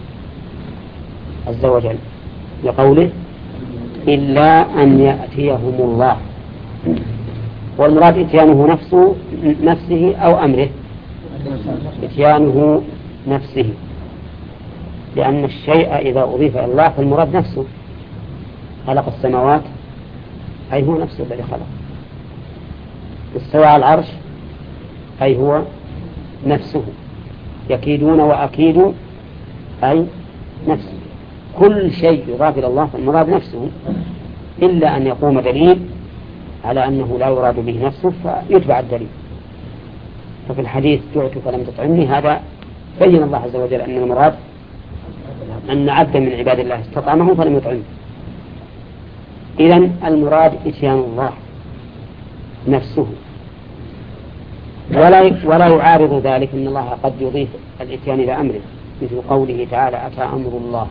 [SPEAKER 1] عز وجل، لقوله: إلا أن يأتيهم الله. والمراد إتيانه نفسه نفسه أو أمره. إتيانه نفسه، لأن الشيء إذا أضيف إلى الله فالمراد نفسه. خلق السماوات أي هو نفسه الذي خلق. استوى على العرش أي هو نفسه. يكيدون وأكيد أي نفسه. كل شيء يضاف إلى الله فالمراد نفسه، إلا أن يقوم دليل على أنه لا يراد به نفسه فيتبع الدليل. ففي الحديث: جعت فلم تطعمني، هذا بين الله عز وجل أن المراد أن عبدا من عباد الله استطعمه فلم يطعمه. إذن المراد إتيان الله نفسه، ولا ولا يعارض ذلك أن الله قد يضيف الإتيان إلى أمره، مثل قوله تعالى: أتى أمر الله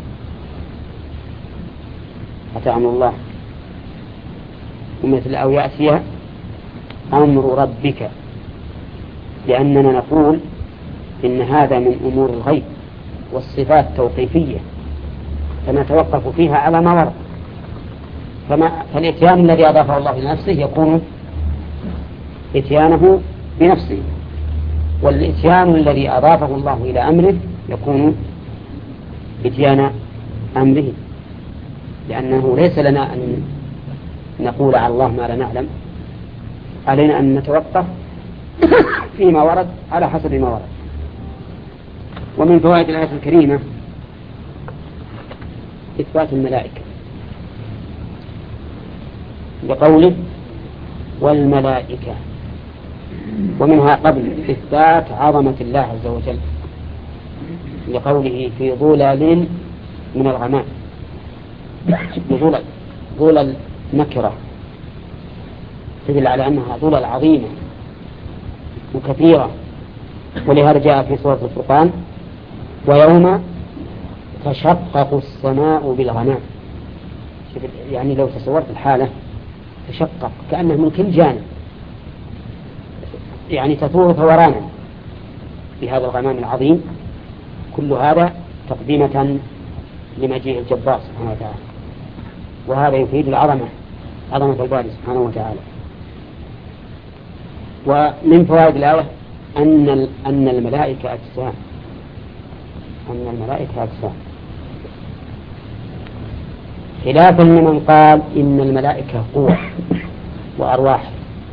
[SPEAKER 1] أتى أمر الله ومثل أو يأتي أمر ربك، لأننا نقول إن هذا من أمور الغيب والصفات توقيفية فنتوقف فيها على ما ورد. فما فالإتيان الذي أضافه الله لنفسه يكون إتيانه بنفسه، والإتيان الذي أضافه الله إلى أمره يكون إتيان أمره، لأنه ليس لنا أن نقول على الله ما لا نعلم، علينا أن نتوقف فيما ورد على حسب ما ورد. ومن فوائد الآية الكريمة إثبات الملائكة، بقوله: والملائكة، ومنها قبل إثبات عظمة الله عز وجل لقوله في ظلال من الغمام. ظلال ظلال نكرة تدل على أنها ظلال عظيمة وكثيرة، ولهذا جاء في سورة الفرقان ويوم تشقق السماء بالغمام. يعني لو تصورت الحالة تشقق كأنه من كل جانب، يعني تثور ثورانا بهذا الغمام العظيم. كل هذا تقديمة لمجيء الجبار سبحانه وتعالى، وهذا يفيد العظمة، عظمة الباري سبحانه وتعالى. ومن فوائد الآية أن أن الملائكة أجسام، أن الملائكة أجسام، خلافا لمن قال إن الملائكة قوة وأرواح.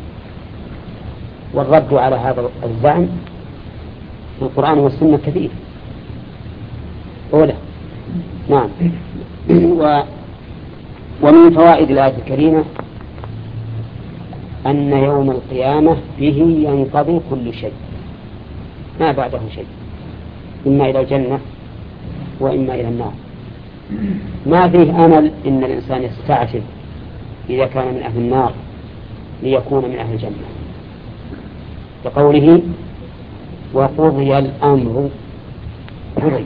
[SPEAKER 1] والرد على هذا الزعم في القرآن والسنة كثير. أولى نعم. و ومن فوائد الآية الكريمة أن يوم القيامة به ينقضي كل شيء، ما بعده شيء، إما إلى الجنة وإما إلى النار. ما فيه أمل إن الإنسان يستعجل إذا كان من أهل النار ليكون من أهل الجنة، لقوله وقضي الأمر. قضي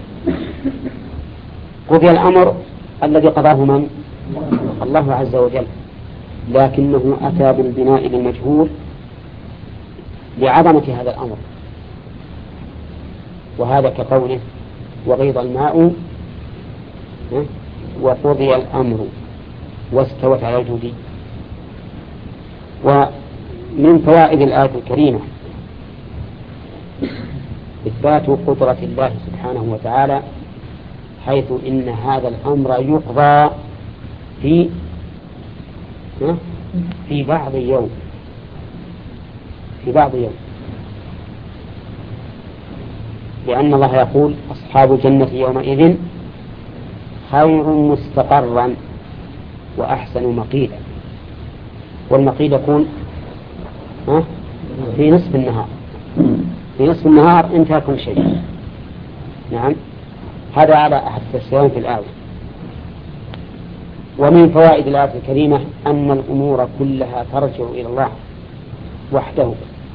[SPEAKER 1] قضي الأمر الذي قضاه من؟ الله عز وجل، لكنه أتى بالبناء للمجهول لعظمة هذا الأمر، وهذا كقوله وغيض الماء وقضي الأمر واستوت على الجودي. ومن فوائد الآية الكريمة إثبات قدرة الله سبحانه وتعالى، حيث إن هذا الأمر يقضى في في بعض يوم في بعض يوم لأن الله يقول أصحاب الجنة يومئذ خير مستقرا وأحسن مقيلا. والمقيل يكون في نصف النهار، في نصف النهار انتهى كل شيء. نعم، هذا على أحد التفسيرين في الآية. ومن فوائد الآية الكريمة أن الأمور كلها ترجع إلى الله وحده،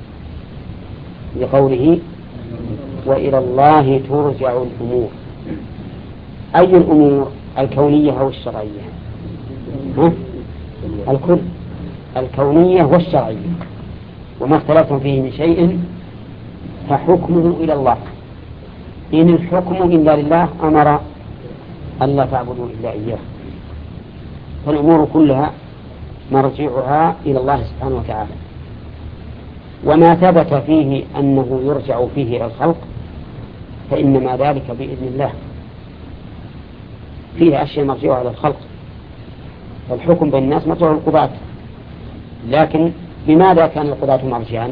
[SPEAKER 1] لقوله وإلى الله ترجع الأمور. أي الأمور؟ الكونية أو الشرعية؟ ها؟ الكل، الكونية والشرعية، وما اختلفتم فيه من شيء فحكمه إلى الله. إن الحكم إلا لله أمر ألا تعبدوا إلا إياه. فالأمور كلها مرجعها إلى الله سبحانه وتعالى. وما ثبت فيه أنه يرجع فيه إلى الخلق فإنما ذلك بإذن الله. فيه أشياء مرجعها على الخلق، والحكم بين الناس مرجع القضاة، لكن بماذا كان القضاة مرجعا؟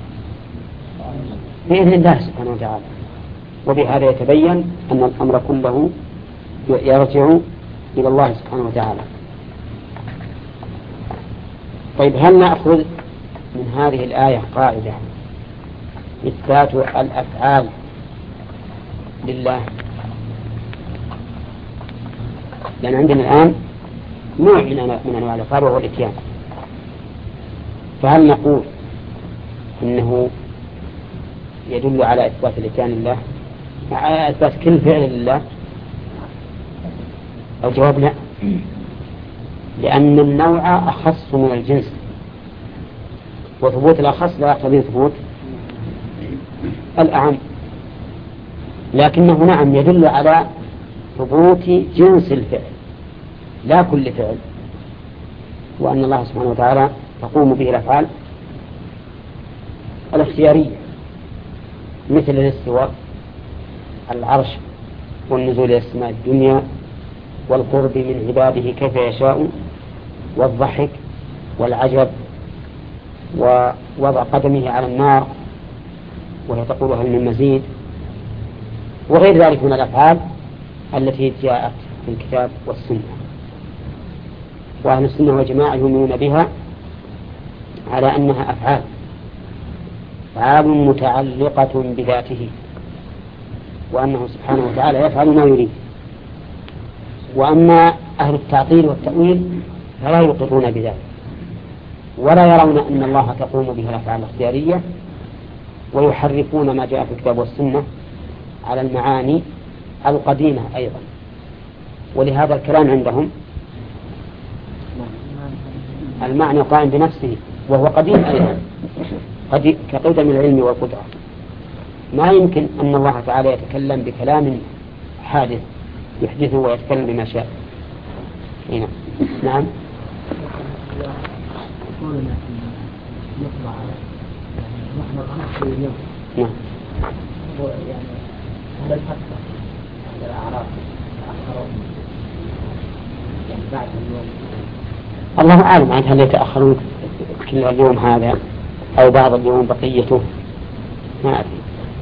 [SPEAKER 1] بإذن الله سبحانه وتعالى. وبهذا يتبين أن الأمر كله يرجع إلى الله سبحانه وتعالى. طيب، هل نأخذ من هذه الآية قاعدة إثبات الأفعال لله؟ لأن عندنا الآن نوع من أنواع الأفعال وهو الإتيان، فهل نقول إنه يدل على إثبات الإتيان لله، على إثبات كل فعل لله؟ الجواب لا، لأن النوع أخص من الجنس، وثبوت الأخص لا يقتضي ثبوت الأعم. لكنه نعم يدل على ثبوت جنس الفعل لا كل فعل، وأن الله سبحانه وتعالى تقوم به الأفعال الاختيارية، مثل الاستواء على العرش، والنزول إلى السماء الدنيا، والقرب من عباده كيف يشاء، والضحك والعجب، ووضع قدمه على النار وهي تقول هل من مزيد، وغير ذلك من الأفعال التي جاءت في الكتاب والسنة. وأهل السنة والجماعة يؤمنون بها على أنها أفعال أفعال متعلقة بذاته، وأنه سبحانه وتعالى يفعل ما يريد. وأما أهل التعطيل والتأويل فلا يقرون بذلك، ولا يرون أن الله تقوم به الأفعال الاختيارية، ويحرفون ما جاء في الكتاب والسنة على المعاني القديمة أيضا. ولهذا الكلام عندهم المعنى قائم بنفسه وهو قديم أيضا، قديم كقدم العلم والقدرة. ما يمكن أن الله تعالى يتكلم بكلام حادث يحدثه ويتكلم بما شاء. هنا. نعم. نعم. الله أعلم عن هل يتأخرون كل اليوم هذا أو بعض اليوم بقيته، ما أدري.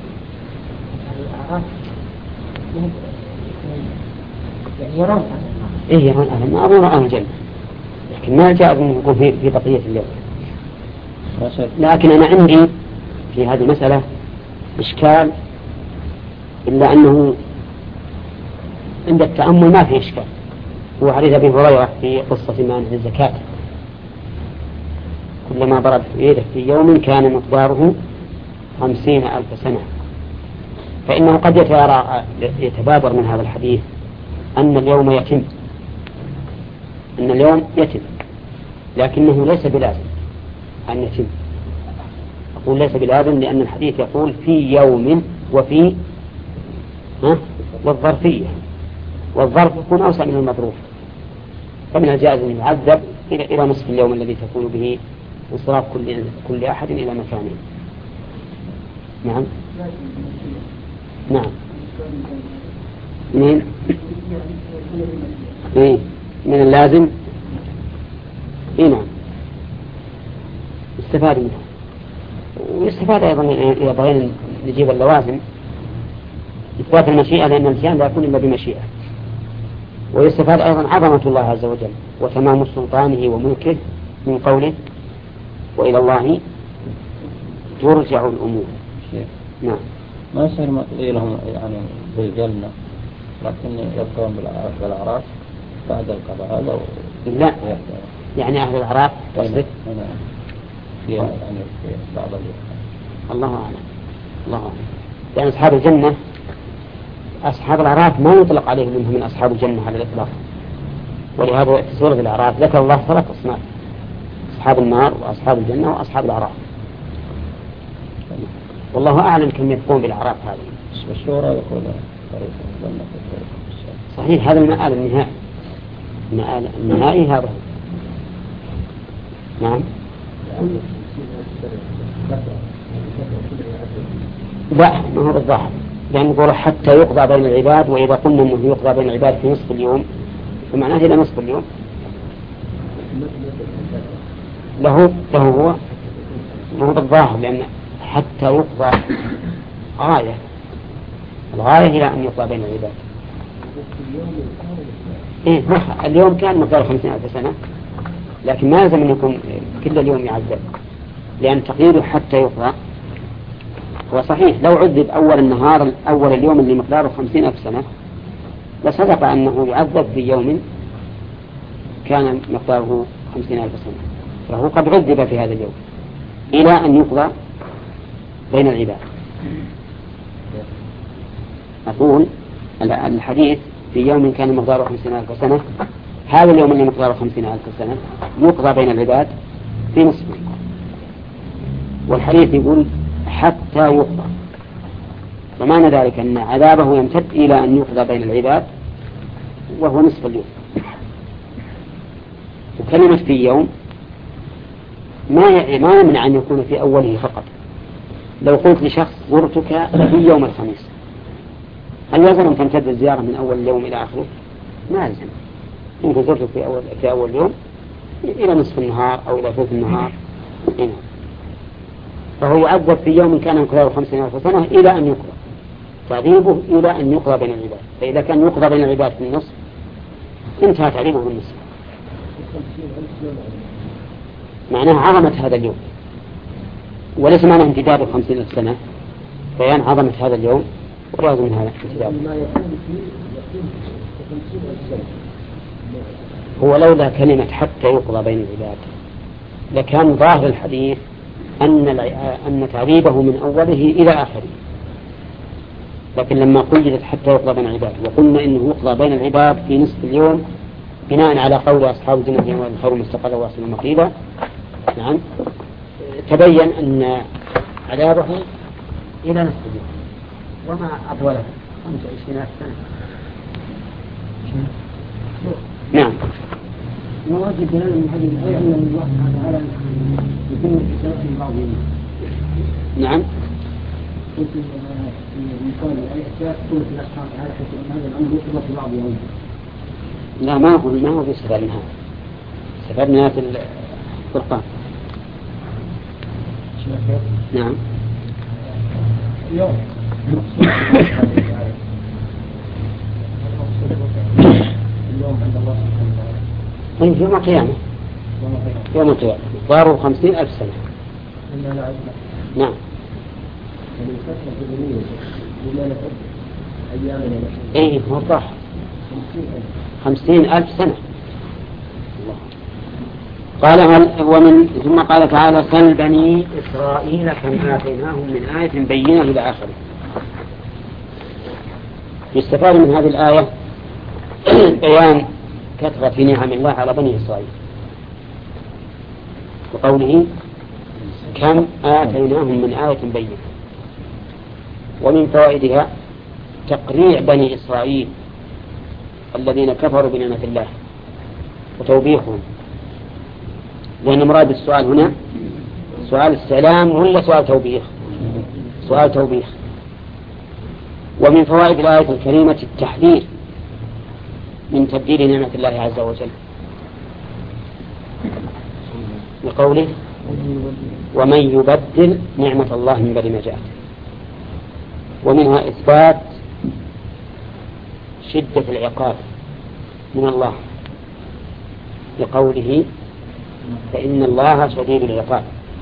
[SPEAKER 3] يعني يرون
[SPEAKER 1] إيه يرون أهل النار ويرون أهل الجنة، لكن ما جاء أن يكون في في بقية اليوم. لكن أنا عندي في هذه المسألة إشكال، إلا أنه عند التأمل ما في إشكال. هو حديث أبي هريرة في قصة مانع الزكاة، كلما ضرب في يده في يوم كان مقداره خمسين ألف سنة. فإنه قد يتبادر من هذا الحديث أن اليوم يتم أن اليوم يتم لكنه ليس بلازم أن يتم. أقول ليس بلازم لأن الحديث يقول في يوم وفي ها والظرفية، والظرف يكون أوسع من المظروف، فمن الجائز أن يعذب إلى إلى نصف اليوم الذي تكون به انصراف كل كل أحد إلى مكانه. نعم. نعم. من إيه من اللازم. إيه نعم. استفاد منه، ويستفاد أيضا إذا بغينا نجيب اللوازم إثبات المشيئة، لأن الإنسان لا يكون إلا بمشيئة. ويستفاد أيضا عظمة الله عز وجل وتمام سلطانه وملكه من قوله وإلى الله ترجع الأمور.
[SPEAKER 2] نعم. ما يصير لهم يعني بالجنة لكن يبقون بالأعراف بعد القضاء هذا.
[SPEAKER 1] لا يعني أهل الأعراف تصدق
[SPEAKER 2] يعني في بعض اليوم.
[SPEAKER 1] الله أعلم. الله أعلم. يعني أصحاب الجنة أصحاب الأعراف ما يطلق عليهم أنهم من أصحاب الجنة على الإطلاق، ولهذا في سورة الأعراف ذكر الله ثلاث أصناف: أصحاب النار وأصحاب الجنة وأصحاب الأعراف. والله أعلم كم يكون بالأعراف هذه.
[SPEAKER 2] الشورى يقول
[SPEAKER 1] صحيح هذا المآل النهائي، المآل النهائي هذا. نعم. لا ما هو بالظاهر، لأن يقول حتى يقضى بين العباد، وإذا قلنا أنه يقضى بين العباد في نصف اليوم فمعناه إلى نصف اليوم له له هو ما هو بالظاهر، لأن حتى يقضى غاية، الغاية إلى أن يقضى بين العباد. إيه اليوم كان مقدار خمسين ألف سنة، لكن ما لازم أن يكون كل اليوم يعذب، لأن تقييده حتى يقضى. هو صحيح لو عذب أول النهار أول اليوم اللي مقداره خمسين ألف سنة لصدق أنه يعذب في يوم كان مقداره خمسين ألف سنة، فهو قد عذب في هذا اليوم إلى أن يقضى بين العباد. أقول الحديث في يوم كان مقداره خمسين ألف سنة، هذا اليوم اللي مقداره خمسين ألف سنة يقضى بين العباد في نصفه، والحديث يقول حتى يقضى، ومعنى ذلك أن عذابه يمتد إلى أن يقضى بين العباد وهو نصف اليوم. وكلمة في يوم ما ما يمنع أن يكون في أوله فقط. لو قلت لشخص زرتك في يوم الخميس، هل يلزم أن تمتد الزيارة من أول اليوم إلى آخره؟ ما يلزم. يمكن زرتك في أول في أول يوم إلى نصف النهار أو إلى ثلث النهار. هنا فهو يعذب في يوم كان مقداره خمسين ألف سنة إلى أن يقضى، تعذيبه إلى أن يقضى بين العباد. فإذا كان يقضى بين العباد في النصف انتهى تعذيبه بالنصف. معناها عظمة هذا اليوم، وليس معنى امتداد خمسين ألف سنة، بيان عظمة هذا اليوم ولازم من هذا امتداد. هو لولا كلمة حتى يقضى بين العباد لكان ظاهر الحديث أن أن تعذيبه من أوله إلى آخره، لكن لما قيدت حتى يقضى بين العباد وقلنا إنه يقضى بين العباد في نصف اليوم بناء على قول أصحاب الجنة يوم الخير مستقر وأحسن مقيلا، نعم، تبين أن عذابه إلى نصف اليوم وما أطوله خمسة وعشرين ألف سنة. نعم.
[SPEAKER 3] نواجد دلالة من هذه الآية أن الله سبحانه وتعالى يتم الحساب في بعض يوم.
[SPEAKER 1] نعم.
[SPEAKER 3] قلت من قول الآية تقول الله سبحانه وتعالى حيث أن هذا الأمر يقضى في بعض يوم.
[SPEAKER 1] لا ما هو ما هو في استفاد منها، استفاد منها في القرآن. نعم.
[SPEAKER 3] يوم. اليوم عند الله سبحانه وتعالى.
[SPEAKER 1] طيب يوم القيامة. يوم القيامة. ضاروا خمسين ألف سنة. نعم. إيه هو صح. خمسين ألف سنة. قال ومن ثم قال تعالى سل بني إسرائيل كم آتيناهم من آية بينة إلى آخره. يستفاد من هذه الآية بيان كثرة نعم الله على بني إسرائيل وقوله كم آتيناهم من آية بينة. ومن فوائدها تقريع بني إسرائيل الذين كفروا بنعمة الله وتوبيخهم، لأن مراد السؤال هنا سؤال السلام ولا سؤال توبيخ؟ سؤال توبيخ. ومن فوائد الآية الكريمة التحذير من تبديل نعمة الله عز وجل لقوله ومن يبدل نعمة الله من بعد ما جاءت. ومنها إثبات شدة العقاب من الله لقوله فإن الله شديد العقاب.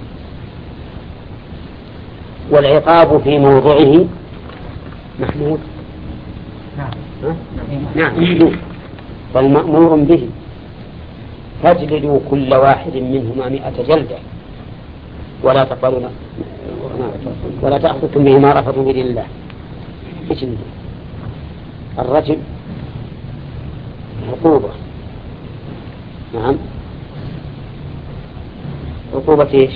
[SPEAKER 1] والعقاب في موضعه محمود، نعم محمود، فالمأمور به فاجلدوا كل واحد منهما مئة جلدة ولا تقبلوا ولا تأخذكم بهما رأفة بدين الله. الرجل عقوبة، نعم، عقوبة ايش؟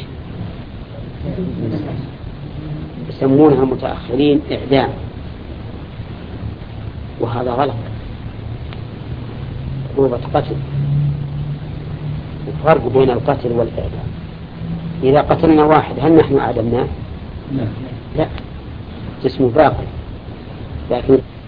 [SPEAKER 1] يسمونها متأخرين إعدام، وهذا غلط، عقوبة قتل. الفرق بين القتل والإعدام، إذا قتلنا واحد هل نحن أعدمناه؟ لا، جسمه باقي، لكن